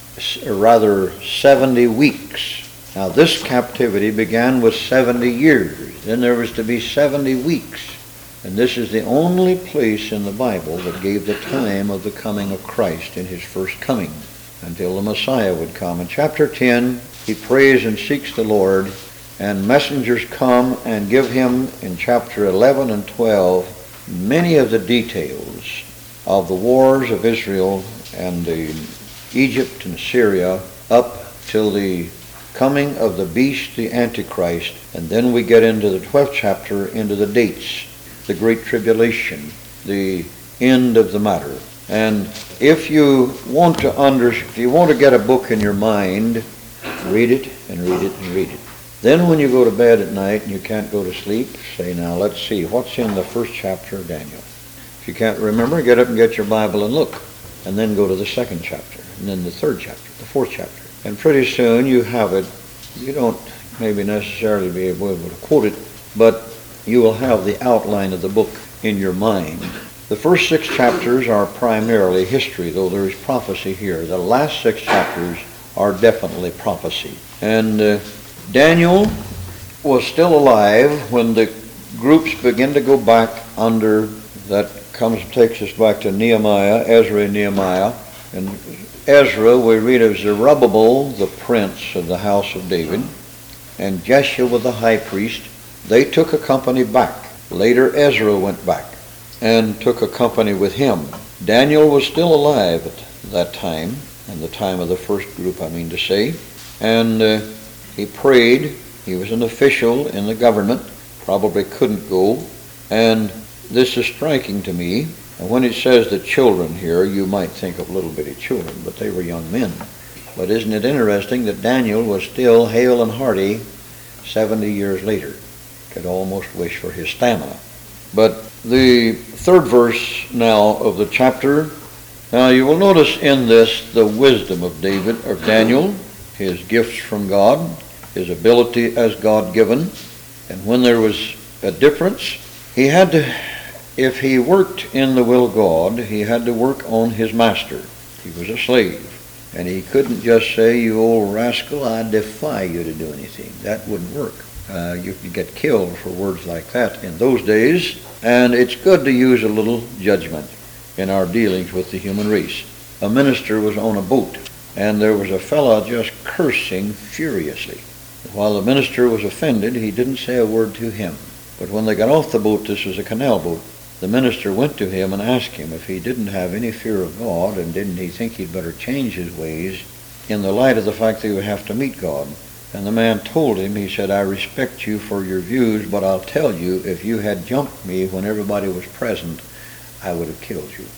or rather seventy weeks. Now this captivity began with seventy years. Then there was to be seventy weeks. And this is the only place in the Bible that gave the time of the coming of Christ in his first coming, until the Messiah would come. In chapter ten, he prays and seeks the Lord, and messengers come and give him, in chapter eleven and twelve, many of the details of the wars of Israel and the Egypt and Syria up till the coming of the beast, the Antichrist. And then we get into the twelfth chapter, into the dates, the Great Tribulation, the end of the matter. And if you want to under, if you want to get a book in your mind, read it and read it and read it. Then when you go to bed at night and you can't go to sleep, say, now let's see, what's in the first chapter of Daniel? If you can't remember, get up and get your Bible and look. And then go to the second chapter, and then the third chapter, the fourth chapter. And pretty soon you have it. You don't maybe necessarily be able to quote it, but you will have the outline of the book in your mind. The first six chapters are primarily history, though there is prophecy here. The last six chapters are definitely prophecy. And uh, Daniel was still alive when the groups begin to go back under, that comes takes us back to Nehemiah, Ezra and Nehemiah. And Ezra, we read of Zerubbabel, the prince of the house of David, and Jeshua the high priest. They took a company back. Later Ezra went back and took a company with him. Daniel was still alive at that time, and the time of the first group, I mean to say. And uh, he prayed. He was an official in the government, probably couldn't go. And this is striking to me. And when it says the children here, you might think of little bitty children, but they were young men. But isn't it interesting that Daniel was still hale and hearty seventy years later? Could almost wish for his stamina. But the third verse now of the chapter, now you will notice in this the wisdom of David, or Daniel, his gifts from God, his ability as God-given. And when there was a difference, he had to, if he worked in the will of God, he had to work on his master. He was a slave. And he couldn't just say, you old rascal, I defy you to do anything. That wouldn't work. Uh, you could get killed for words like that in those days. And it's good to use a little judgment in our dealings with the human race. A minister was on a boat, and there was a fellow just cursing furiously. While the minister was offended, he didn't say a word to him. But when they got off the boat, this was a canal boat, the minister went to him and asked him if he didn't have any fear of God, and didn't he think he'd better change his ways in the light of the fact that he would have to meet God. And the man told him, he said, I respect you for your views, but I'll tell you, if you had jumped me when everybody was present, I would have killed you.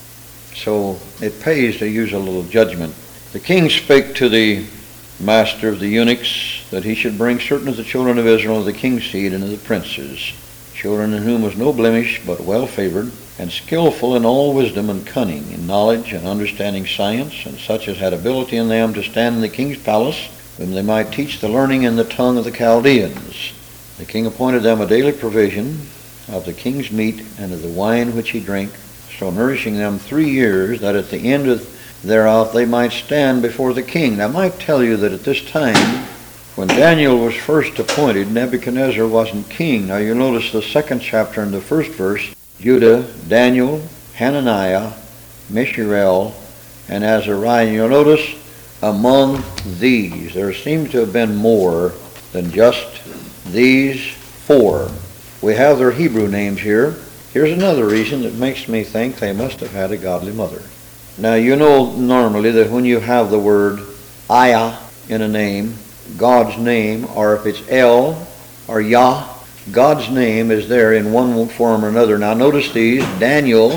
So it pays to use a little judgment. The king spake to the master of the eunuchs that he should bring certain of the children of Israel of the king's seed and of the princes, children in whom was no blemish, but well favored, and skillful in all wisdom and cunning, in knowledge and understanding science, and such as had ability in them to stand in the king's palace, whom they might teach the learning in the tongue of the Chaldeans. The king appointed them a daily provision of the king's meat and of the wine which he drank, so nourishing them three years, that at the end of thereof they might stand before the king. Now I might tell you that at this time, when Daniel was first appointed, Nebuchadnezzar wasn't king. Now you notice the second chapter in the first verse, Judah, Daniel, Hananiah, Mishael, and Azariah. You'll notice among these, there seems to have been more than just these four. We have their Hebrew names here. Here's another reason that makes me think they must have had a godly mother. Now you know normally that when you have the word Ayah in a name, God's name, or if it's El or Yah, God's name is there in one form or another. Now notice these. Daniel,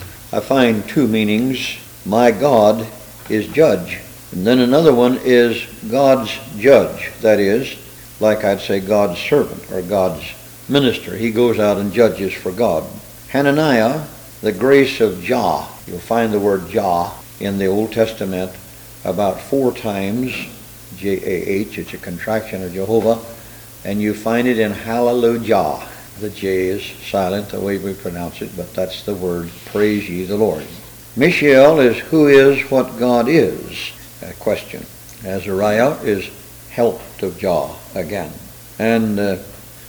I find two meanings. My God is judge. And then another one is God's judge. That is, like I'd say, God's servant or God's minister. He goes out and judges for God. Hananiah, the grace of Jah. You'll find the word Jah in the Old Testament about four times. J A H, it's a contraction of Jehovah. And you find it in Hallelujah. The J is silent the way we pronounce it, but that's the word, praise ye the Lord. Mishael is who is what God is, a question. Azariah is helped of Jah again. And uh,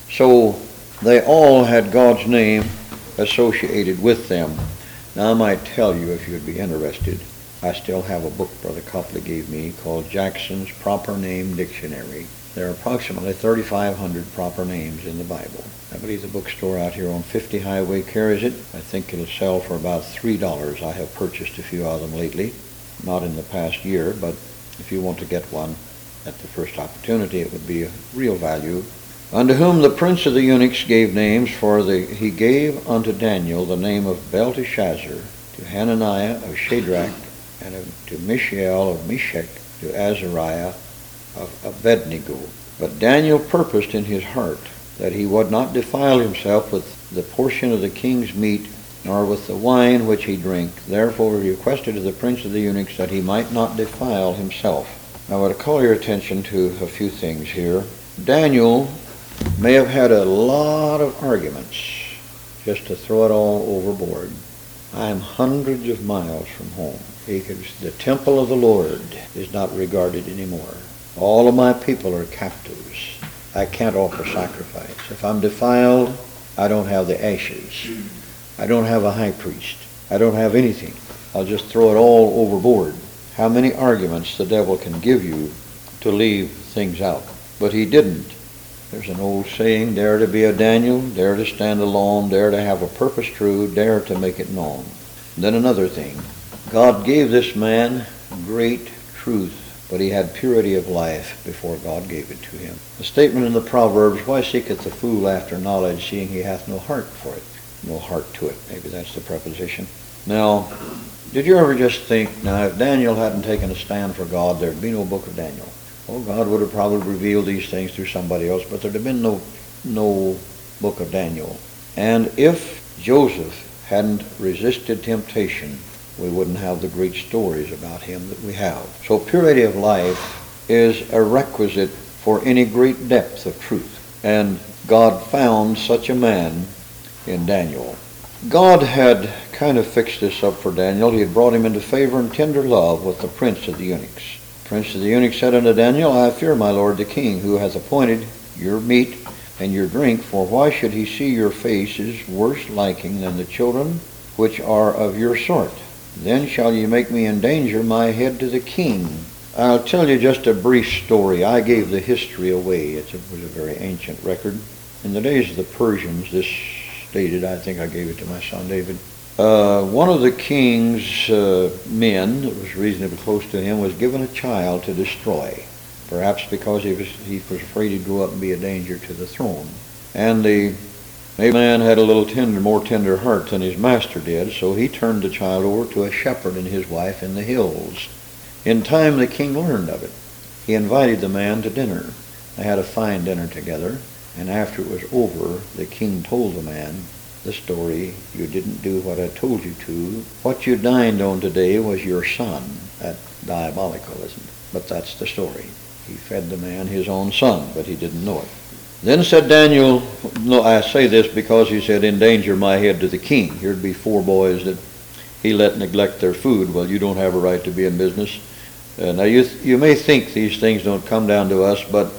so they all had God's name associated with them. Now I might tell you, if you'd be interested, I still have a book Brother Copley gave me called Jackson's Proper Name Dictionary. There are approximately thirty-five hundred proper names in the Bible. I believe the bookstore out here on fifty Highway carries it. I think it'll sell for about three dollars. I have purchased a few of them lately, not in the past year, but if you want to get one at the first opportunity, it would be a real value. Unto whom the prince of the eunuchs gave names, for the, he gave unto Daniel the name of Belteshazzar, to Hananiah of Shadrach, and of, to Mishael of Meshach, to Azariah of Abednego. But Daniel purposed in his heart that he would not defile himself with the portion of the king's meat, nor with the wine which he drank. Therefore he requested of the prince of the eunuchs that he might not defile himself. I want to call your attention to a few things here. Daniel may have had a lot of arguments, just to throw it all overboard. I am hundreds of miles from home. Because the temple of the Lord is not regarded anymore. All of my people are captives. I can't offer sacrifice. If I'm defiled, I don't have the ashes. I don't have a high priest. I don't have anything. I'll just throw it all overboard. How many arguments the devil can give you to leave things out. But he didn't. There's an old saying, dare to be a Daniel, dare to stand alone, dare to have a purpose true, dare to make it known. And then another thing. God gave this man great truth, but he had purity of life before God gave it to him. The statement in the Proverbs, why seeketh the fool after knowledge, seeing he hath no heart for it? No heart to it. Maybe that's the preposition. Now, did you ever just think, now if Daniel hadn't taken a stand for God, there'd be no book of Daniel. Well, God would have probably revealed these things through somebody else, but there'd have been no, no book of Daniel. And if Joseph hadn't resisted temptation, we wouldn't have the great stories about him that we have. So purity of life is a requisite for any great depth of truth. And God found such a man in Daniel. God had kind of fixed this up for Daniel. He had brought him into favor and tender love with the prince of the eunuchs. The prince of the eunuchs said unto Daniel, I fear my lord the king, who hath appointed your meat and your drink, for why should he see your faces worse liking than the children which are of your sort? Then shall ye make me endanger my head to the king. I'll tell you just a brief story. I gave the history away. It's a, it was a very ancient record. In the days of the Persians, this stated, I think I gave it to my son David, uh, one of the king's uh, men that was reasonably close to him was given a child to destroy, perhaps because he was, he was afraid he'd grow up and be a danger to the throne. And the Maybe the man had a little tender, more tender heart than his master did, so he turned the child over to a shepherd and his wife in the hills. In time the king learned of it. He invited the man to dinner. They had a fine dinner together, and after it was over, the king told the man the story. You didn't do what I told you to. What you dined on today was your son. That's diabolical, isn't it? But that's the story. He fed the man his own son, but he didn't know it. Then said Daniel, no, I say this because he said, endanger my head to the king. Here'd be four boys that he let neglect their food. Well, you don't have a right to be in business. Uh, now, you th- you may think these things don't come down to us, but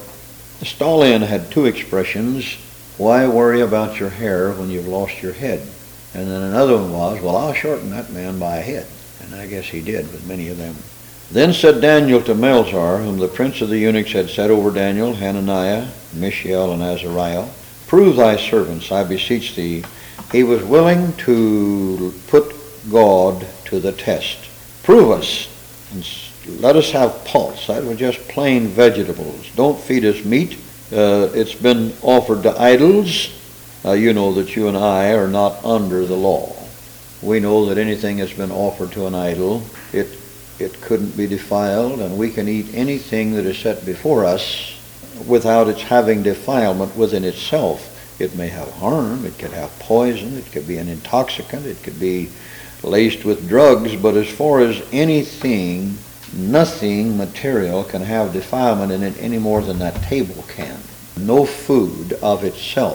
Stalin had two expressions. Why worry about your hair when you've lost your head? And then another one was, well, I'll shorten that man by a head. And I guess he did with many of them. Then said Daniel to Melzar, whom the prince of the eunuchs had set over Daniel, Hananiah, Mishael, and Azariah, prove thy servants, I beseech thee. He was willing to put God to the test. Prove us, and let us have pulse. That was just plain vegetables. Don't feed us meat. Uh, it's been offered to idols. Uh, you know that you and I are not under the law. We know that anything that's been offered to an idol, it it couldn't be defiled, and we can eat anything that is set before us without its having defilement within itself. It may have harm, it could have poison, it could be an intoxicant, it could be laced with drugs, but as far as anything, nothing material can have defilement in it any more than that table can. No food of itself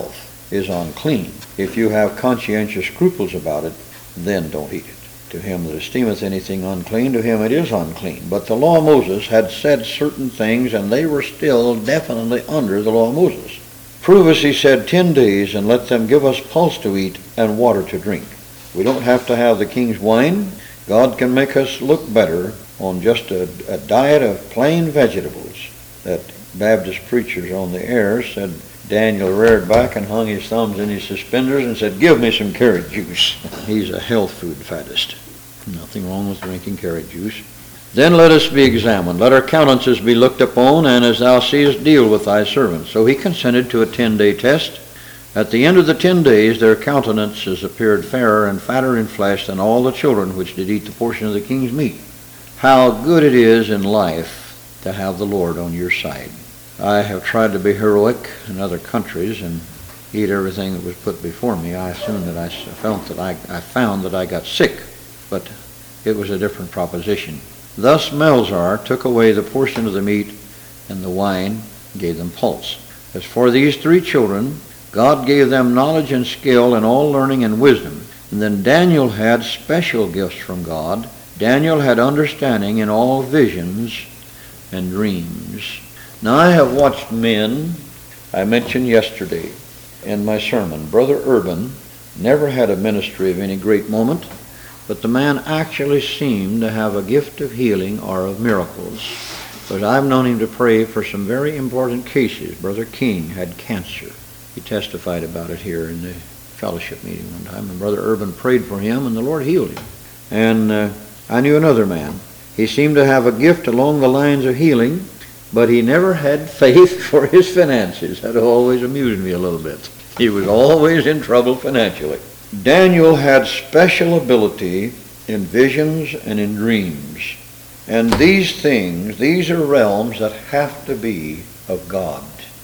is unclean. If you have conscientious scruples about it, then don't eat it. To him that esteemeth anything unclean, to him it is unclean. But the law of Moses had said certain things, and they were still definitely under the law of Moses. Prove us, he said, ten days, and let them give us pulse to eat and water to drink. We don't have to have the king's wine. God can make us look better on just a, a diet of plain vegetables. That Baptist preachers on the air said Daniel reared back and hung his thumbs in his suspenders and said, give me some carrot juice. He's a health food faddist. Nothing wrong with drinking carrot juice. Then let us be examined. Let our countenances be looked upon, and as thou seest, deal with thy servants. So he consented to a ten-day test. At the end of the ten days, their countenances appeared fairer and fatter in flesh than all the children which did eat the portion of the king's meat. How good it is in life to have the Lord on your side. I have tried to be heroic in other countries and eat everything that was put before me. I assumed that I felt that I, I found that I got sick, but it was a different proposition. Thus Melzar took away the portion of the meat, and the wine gave them pulse. As for these three children, God gave them knowledge and skill in all learning and wisdom. And then Daniel had special gifts from God. Daniel had understanding in all visions and dreams. Now I have watched men, I mentioned yesterday in my sermon, Brother Urban never had a ministry of any great moment, but the man actually seemed to have a gift of healing or of miracles. But I've known him to pray for some very important cases. Brother King had cancer. He testified about it here in the fellowship meeting one time, and Brother Urban prayed for him, and the Lord healed him. And uh, I knew another man. He seemed to have a gift along the lines of healing, but he never had faith for his finances. That always amused me a little bit. He was always in trouble financially. Daniel had special ability in visions and in dreams. And these things, these are realms that have to be of God.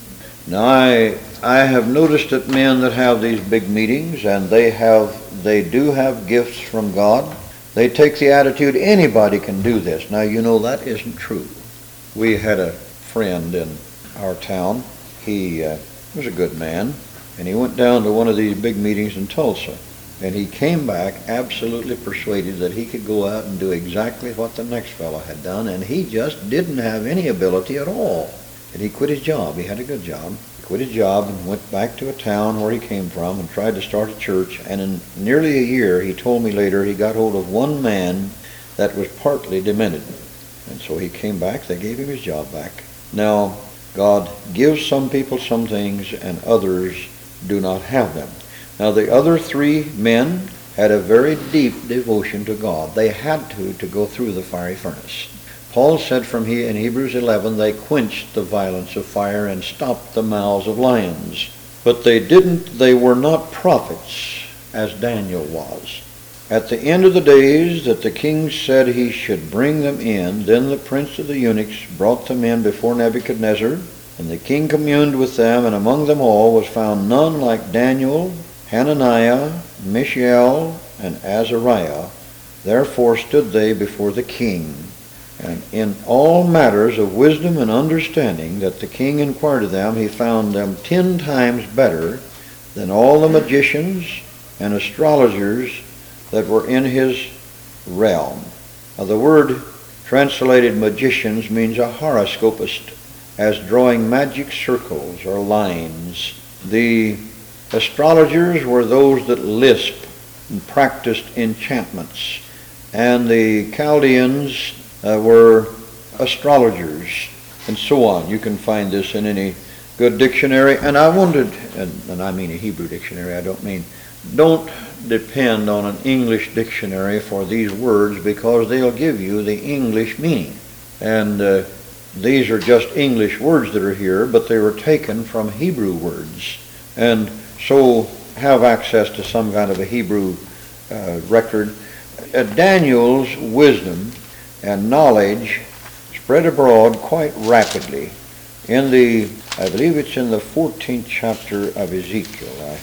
Now I I have noticed that men that have these big meetings, and they have they do have gifts from God, they take the attitude anybody can do this. Now you know that isn't true. We had a friend in our town. He uh, was a good man, and he went down to one of these big meetings in Tulsa, and he came back absolutely persuaded that he could go out and do exactly what the next fellow had done, and he just didn't have any ability at all. And he quit his job. He had a good job. He quit his job and went back to a town where he came from and tried to start a church, and in nearly a year, he told me later, he got hold of one man that was partly demented. And so he came back. They gave him his job back. Now, God gives some people some things, and others do not have them. Now, the other three men had a very deep devotion to God. They had to to go through the fiery furnace. Paul said from here in Hebrews eleven, they quenched the violence of fire and stopped the mouths of lions. But they didn't, they were not prophets, as Daniel was. At the end of the days that the king said he should bring them in, then the prince of the eunuchs brought them in before Nebuchadnezzar, and the king communed with them, and among them all was found none like Daniel, Hananiah, Mishael, and Azariah. Therefore stood they before the king. And in all matters of wisdom and understanding that the king inquired of them, he found them ten times better than all the magicians and astrologers that were in his realm. Now, the word translated magicians means a horoscopist, as drawing magic circles or lines. The astrologers were those that lisp and practiced enchantments, and the Chaldeans uh, were astrologers, and so on. You can find this in any good dictionary. And I wondered, and, and I mean a Hebrew dictionary, I don't mean, don't depend on an English dictionary for these words, because they'll give you the English meaning. And uh, these are just English words that are here, but they were taken from Hebrew words. And so have access to some kind of a Hebrew uh, record. Uh, Daniel's wisdom and knowledge spread abroad quite rapidly. In the, I believe it's in the fourteenth chapter of Ezekiel. I,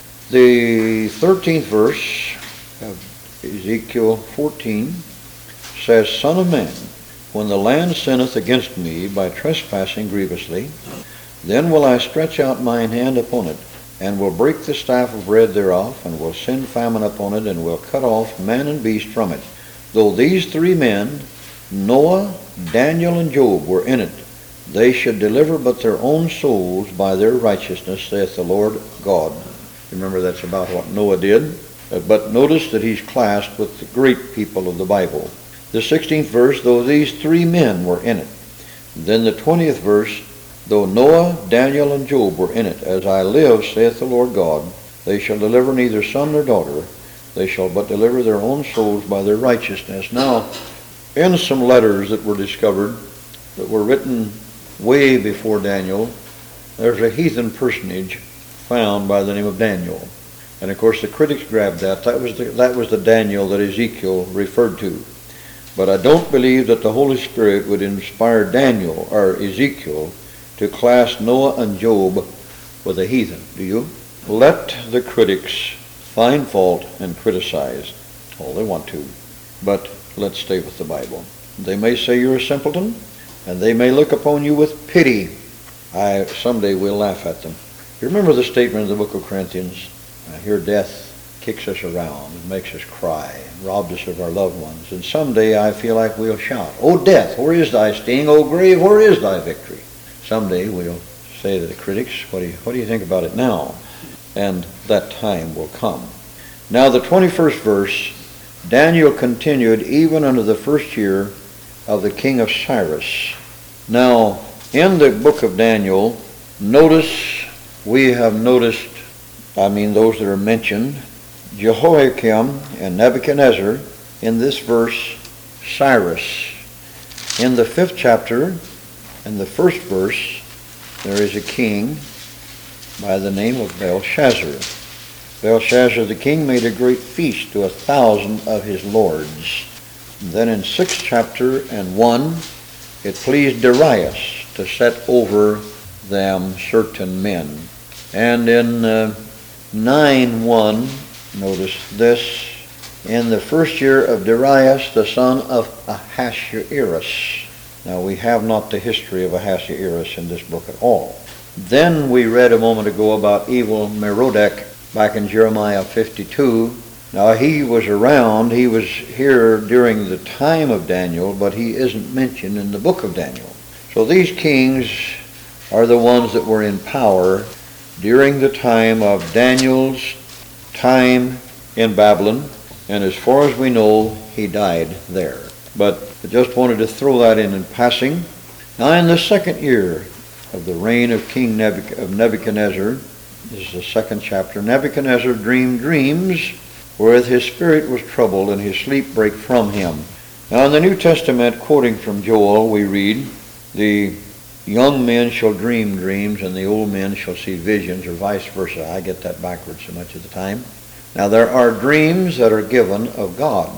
the thirteenth verse of Ezekiel fourteen says, Son of man, when the land sinneth against me by trespassing grievously, then will I stretch out mine hand upon it, and will break the staff of bread thereof, and will send famine upon it, and will cut off man and beast from it. Though these three men, Noah, Daniel, and Job, were in it, they should deliver but their own souls by their righteousness, saith the Lord God. Remember, that's about what Noah did. But notice that he's classed with the great people of the Bible. The sixteenth verse, though these three men were in it. Then the twentieth verse, though Noah, Daniel, and Job were in it, as I live, saith the Lord God, they shall deliver neither son nor daughter, they shall but deliver their own souls by their righteousness. Now, in some letters that were discovered, that were written way before Daniel, there's a heathen personage found by the name of Daniel. And of course the critics grabbed that. That was the, that was the Daniel that Ezekiel referred to. But I don't believe that the Holy Spirit would inspire Daniel or Ezekiel to class Noah and Job with a heathen. Do you? Let the critics find fault and criticize all they want to. But let's stay with the Bible. They may say you're a simpleton, and they may look upon you with pity. I someday will laugh at them. You remember the statement in the book of Corinthians? Uh, here death kicks us around and makes us cry and robs us of our loved ones. And someday I feel like we'll shout, "O death, where is thy sting? O grave, where is thy victory?" Someday we'll say to the critics, what do you, what do you think about it now? And that time will come. Now the twenty-first verse, Daniel continued even unto the first year of the king of Cyrus. Now, in the book of Daniel, notice, we have noticed, I mean those that are mentioned, Jehoiakim and Nebuchadnezzar, in this verse, Cyrus. In the fifth chapter, in the first verse, there is a king by the name of Belshazzar. Belshazzar the king made a great feast to a thousand of his lords. And then in sixth chapter and one, it pleased Darius to set over them certain men. And in uh, nine one, notice this, in the first year of Darius, the son of Ahasuerus. Now we have not the history of Ahasuerus in this book at all. Then we read a moment ago about evil Merodach back in Jeremiah fifty-two. Now he was around, he was here during the time of Daniel, but he isn't mentioned in the book of Daniel. So these kings are the ones that were in power during the time of Daniel's time in Babylon, and as far as we know, he died there. But I just wanted to throw that in in passing. Now in the second year of the reign of King Nebuch- of Nebuchadnezzar, this is the second chapter, Nebuchadnezzar dreamed dreams wherewith his spirit was troubled, and his sleep brake from him. Now in the New Testament, quoting from Joel, we read, the young men shall dream dreams, and the old men shall see visions, or vice versa. I get that backwards so much of the time. Now there are dreams that are given of God.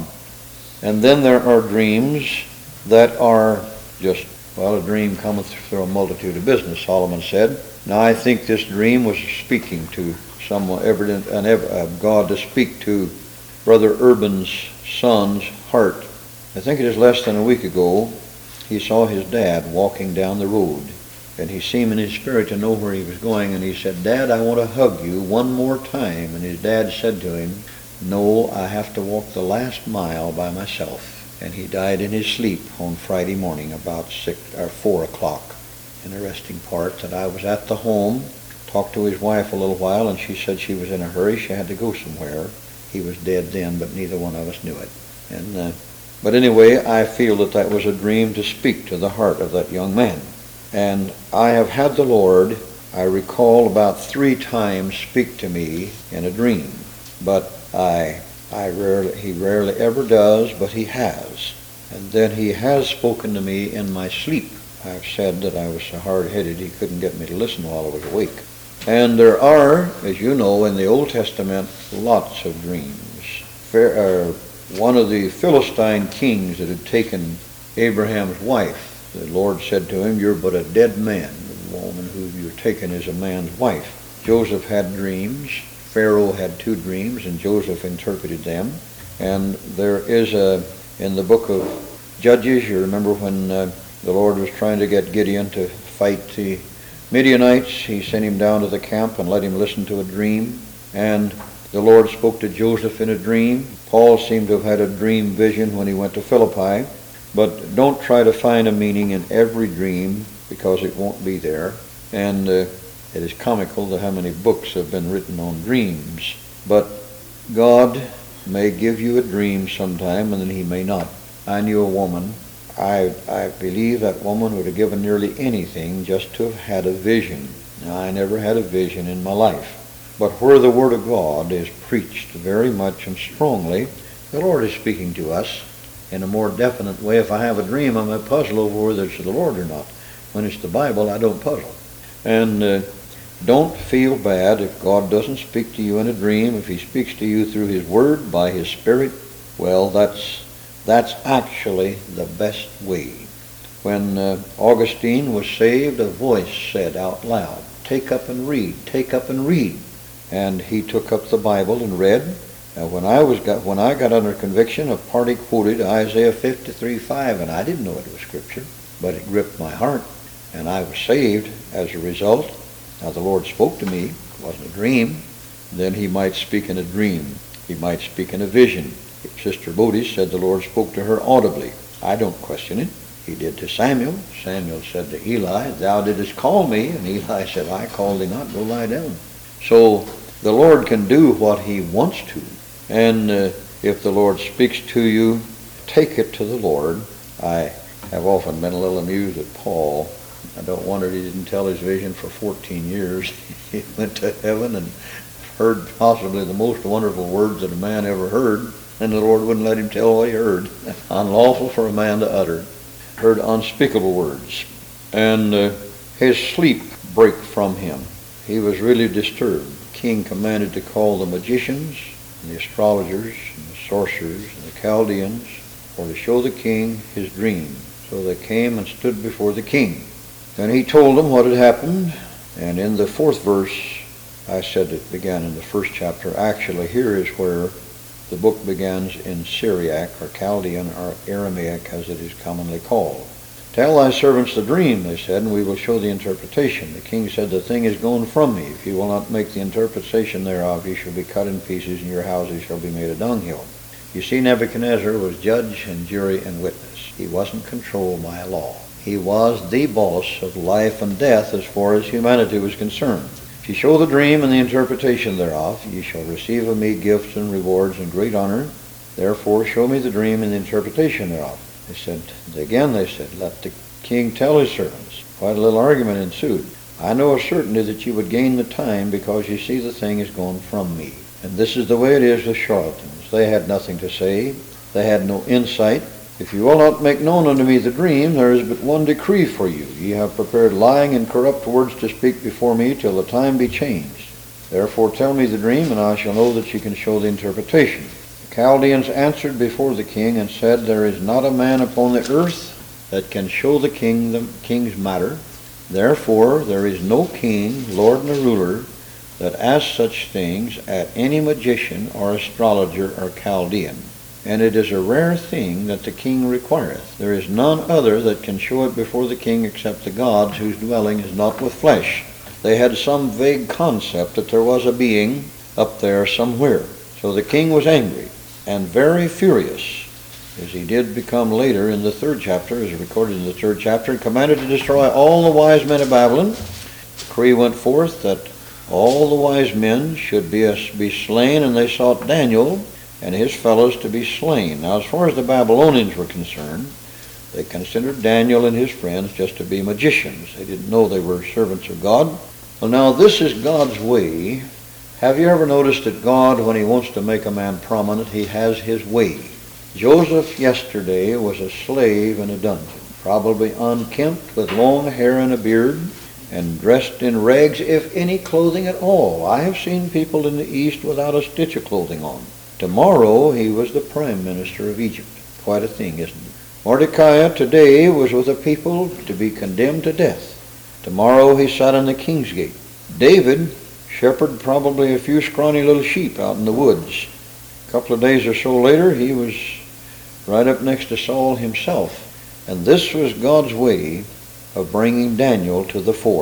And then there are dreams that are just, well, a dream cometh through a multitude of business, Solomon said. Now I think this dream was speaking to someone, evident, an uh, God to speak to Brother Urban's son's heart. I think it is less than a week ago, he saw his dad walking down the road, and he seemed in his spirit to know where he was going, and he said, "Dad, I want to hug you one more time." And his dad said to him, "No, I have to walk the last mile by myself." And he died in his sleep on Friday morning about six or four o'clock. Interesting part that I was at the home, talked to his wife a little while, and she said she was in a hurry, she had to go somewhere. He was dead then, but neither one of us knew it. And uh, but anyway, I feel that that was a dream to speak to the heart of that young man. And I have had the Lord, I recall, about three times speak to me in a dream. But I, I rarely, he rarely ever does, but he has. And then he has spoken to me in my sleep. I've said that I was so hard-headed he couldn't get me to listen while I was awake. And there are, as you know, in the Old Testament, lots of dreams. Fair, uh, one of the Philistine kings that had taken Abraham's wife, the Lord said to him, "You're but a dead man. The woman who you're taken is a man's wife." Joseph had dreams. Pharaoh had two dreams, and Joseph interpreted them. And there is a, in the book of Judges, you remember when uh, the Lord was trying to get Gideon to fight the Midianites, he sent him down to the camp and let him listen to a dream. And the Lord spoke to Joseph in a dream. Paul seemed to have had a dream vision when he went to Philippi. But don't try to find a meaning in every dream, because it won't be there. And uh, it is comical to how many books have been written on dreams. But God may give you a dream sometime, and then he may not. I knew a woman. I, I believe that woman would have given nearly anything just to have had a vision. Now, I never had a vision in my life. But where the Word of God is preached very much and strongly, the Lord is speaking to us in a more definite way. If I have a dream, I may puzzle over whether it's the Lord or not. When it's the Bible, I don't puzzle. And uh, don't feel bad if God doesn't speak to you in a dream. If he speaks to you through his Word, by his Spirit, well, that's that's actually the best way. When uh, Augustine was saved, a voice said out loud, "Take up and read, take up and read." And he took up the Bible and read. Now, when I was got when I got under conviction, a party quoted Isaiah fifty-three five, and I didn't know it was Scripture, but it gripped my heart, and I was saved as a result. Now, the Lord spoke to me. It wasn't a dream. Then he might speak in a dream. He might speak in a vision. Sister Bodie said the Lord spoke to her audibly. I don't question it. He did to Samuel. Samuel said to Eli, "Thou didst call me." And Eli said, "I called thee not. Go lie down." So the Lord can do what he wants to. And uh, if the Lord speaks to you, take it to the Lord. I have often been a little amused at Paul. I don't wonder he didn't tell his vision for fourteen years. He went to heaven and heard possibly the most wonderful words that a man ever heard, and the Lord wouldn't let him tell what he heard. Unlawful for a man to utter. Heard unspeakable words. And uh, his sleep brake from him. He was really disturbed. The king commanded to call the magicians, and the astrologers, and the sorcerers, and the Chaldeans, for to show the king his dream. So they came and stood before the king. And he told them what had happened. And in the fourth verse, I said it began in the first chapter. Actually, here is where the book begins in Syriac, or Chaldean, or Aramaic, as it is commonly called. "Tell thy servants the dream," they said, "and we will show the interpretation." The king said, "The thing is gone from me. If you will not make the interpretation thereof, you shall be cut in pieces, and your houses shall be made a dunghill." You see, Nebuchadnezzar was judge and jury and witness. He wasn't controlled by law. He was the boss of life and death as far as humanity was concerned. "If ye show the dream and the interpretation thereof, ye shall receive of me gifts and rewards and great honor. Therefore show me the dream and the interpretation thereof." They said, again they said, "Let the king tell his servants." Quite a little argument ensued. "I know of certainty that you would gain the time, because you see the thing is gone from me." And this is the way it is with charlatans. They had nothing to say. They had no insight. "If you will not make known unto me the dream, there is but one decree for you. Ye have prepared lying and corrupt words to speak before me till the time be changed. Therefore tell me the dream, and I shall know that ye can show the interpretation." The Chaldeans answered before the king and said, "There is not a man upon the earth that can show the king the king's matter. Therefore there is no king, lord, nor ruler that asks such things at any magician or astrologer or Chaldean. And it is a rare thing that the king requireth. There is none other that can show it before the king except the gods, whose dwelling is not with flesh." They had some vague concept that there was a being up there somewhere. So the king was angry and very furious, as he did become later in the third chapter, as recorded in the third chapter, and commanded to destroy all the wise men of Babylon. The decree went forth that all the wise men should be, be slain, and they sought Daniel and his fellows to be slain. Now, as far as the Babylonians were concerned, they considered Daniel and his friends just to be magicians. They didn't know they were servants of God. Well, now, this is God's way. Have you ever noticed that God, when he wants to make a man prominent, he has his way? Joseph yesterday was a slave in a dungeon, probably unkempt, with long hair and a beard, and dressed in rags, if any clothing at all. I have seen people in the East without a stitch of clothing on. Tomorrow he was the prime minister of Egypt. Quite a thing, isn't it? Mordecai today was with a people to be condemned to death. Tomorrow he sat in the king's gate. David shepherded probably a few scrawny little sheep out in the woods. A couple of days or so later, he was right up next to Saul himself. And this was God's way of bringing Daniel to the fore.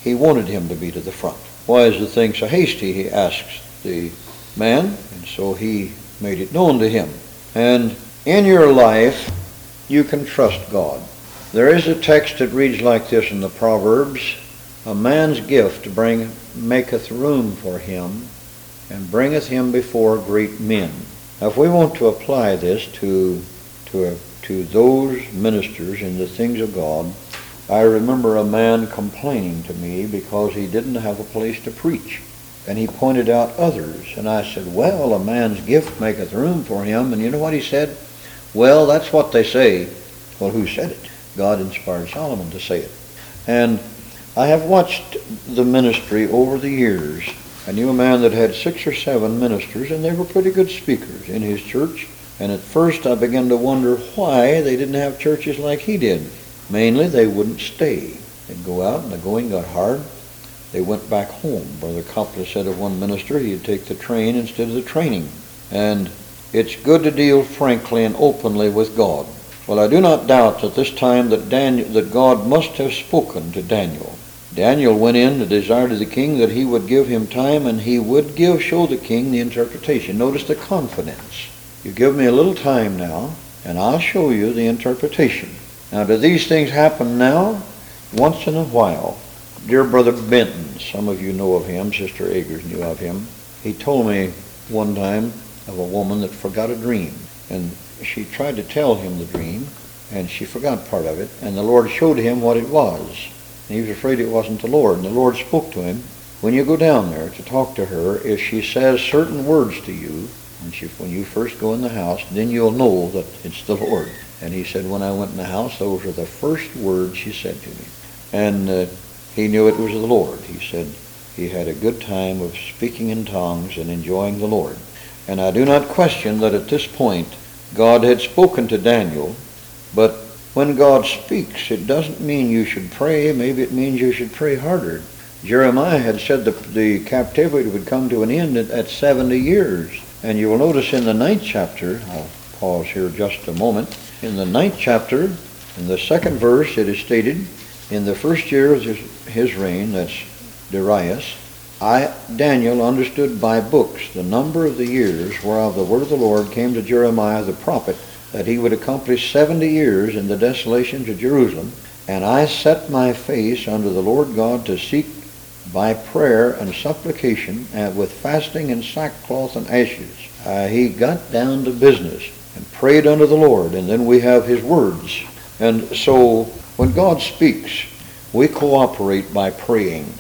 He wanted him to be to the front. Why is the thing so hasty, he asks the man, and so he made it known to him. And in your life, you can trust God. There is a text that reads like this in the Proverbs, a man's gift bring, maketh room for him, and bringeth him before great men. Now, if we want to apply this to, to, a, to those ministers in the things of God, I remember a man complaining to me because he didn't have a place to preach. And he pointed out others. And I said, well, a man's gift maketh room for him. And you know what he said? Well, that's what they say. Well, who said it? God inspired Solomon to say it. And I have watched the ministry over the years. I knew a man that had six or seven ministers, and they were pretty good speakers in his church. And at first I began to wonder why they didn't have churches like he did. Mainly, they wouldn't stay. They'd go out, and the going got hard. They went back home. Brother Coppola said of one minister, he'd take the train instead of the training. And it's good to deal frankly and openly with God. Well, I do not doubt that this time that Daniel, that God must have spoken to Daniel. Daniel went in to desire to the king that he would give him time, and he would give, show the king the interpretation. Notice the confidence. You give me a little time now, and I'll show you the interpretation. Now, do these things happen now? Once in a while. Dear Brother Benton, some of you know of him, Sister Agers knew of him. He told me one time of a woman that forgot a dream. And she tried to tell him the dream, and she forgot part of it. And the Lord showed him what it was. And he was afraid it wasn't the Lord. And the Lord spoke to him, when you go down there to talk to her, if she says certain words to you, and she, when you first go in the house, then you'll know that it's the Lord. And he said, when I went in the house, those were the first words she said to me. And uh, he knew it was the Lord. He said he had a good time of speaking in tongues and enjoying the Lord. And I do not question that at this point God had spoken to Daniel, but when God speaks, it doesn't mean you should pray. Maybe it means you should pray harder. Jeremiah had said the, the captivity would come to an end at, at seventy years. And you will notice in the ninth chapter, I'll pause here just a moment, in the ninth chapter, in the second verse, it is stated, in the first year of his, his reign, that's Darius, I, Daniel, understood by books the number of the years whereof the word of the Lord came to Jeremiah the prophet, that he would accomplish seventy years in the desolations of Jerusalem. And I set my face unto the Lord God to seek by prayer and supplication, and with fasting and sackcloth and ashes. Uh, he got down to business and prayed unto the Lord, and then we have his words. And so when God speaks, we cooperate by praying.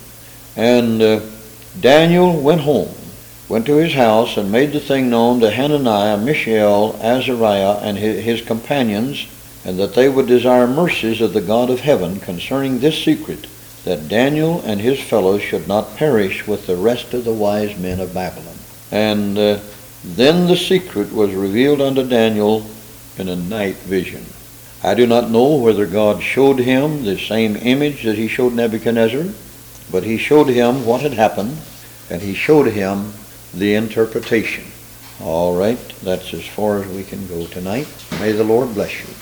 And uh, Daniel went home, went to his house, and made the thing known to Hananiah, Mishael, Azariah, and his, his companions, and that they would desire mercies of the God of heaven concerning this secret, that Daniel and his fellows should not perish with the rest of the wise men of Babylon. And uh, then the secret was revealed unto Daniel in a night vision. I do not know whether God showed him the same image that he showed Nebuchadnezzar, but he showed him what had happened, and he showed him the interpretation. All right, that's as far as we can go tonight. May the Lord bless you.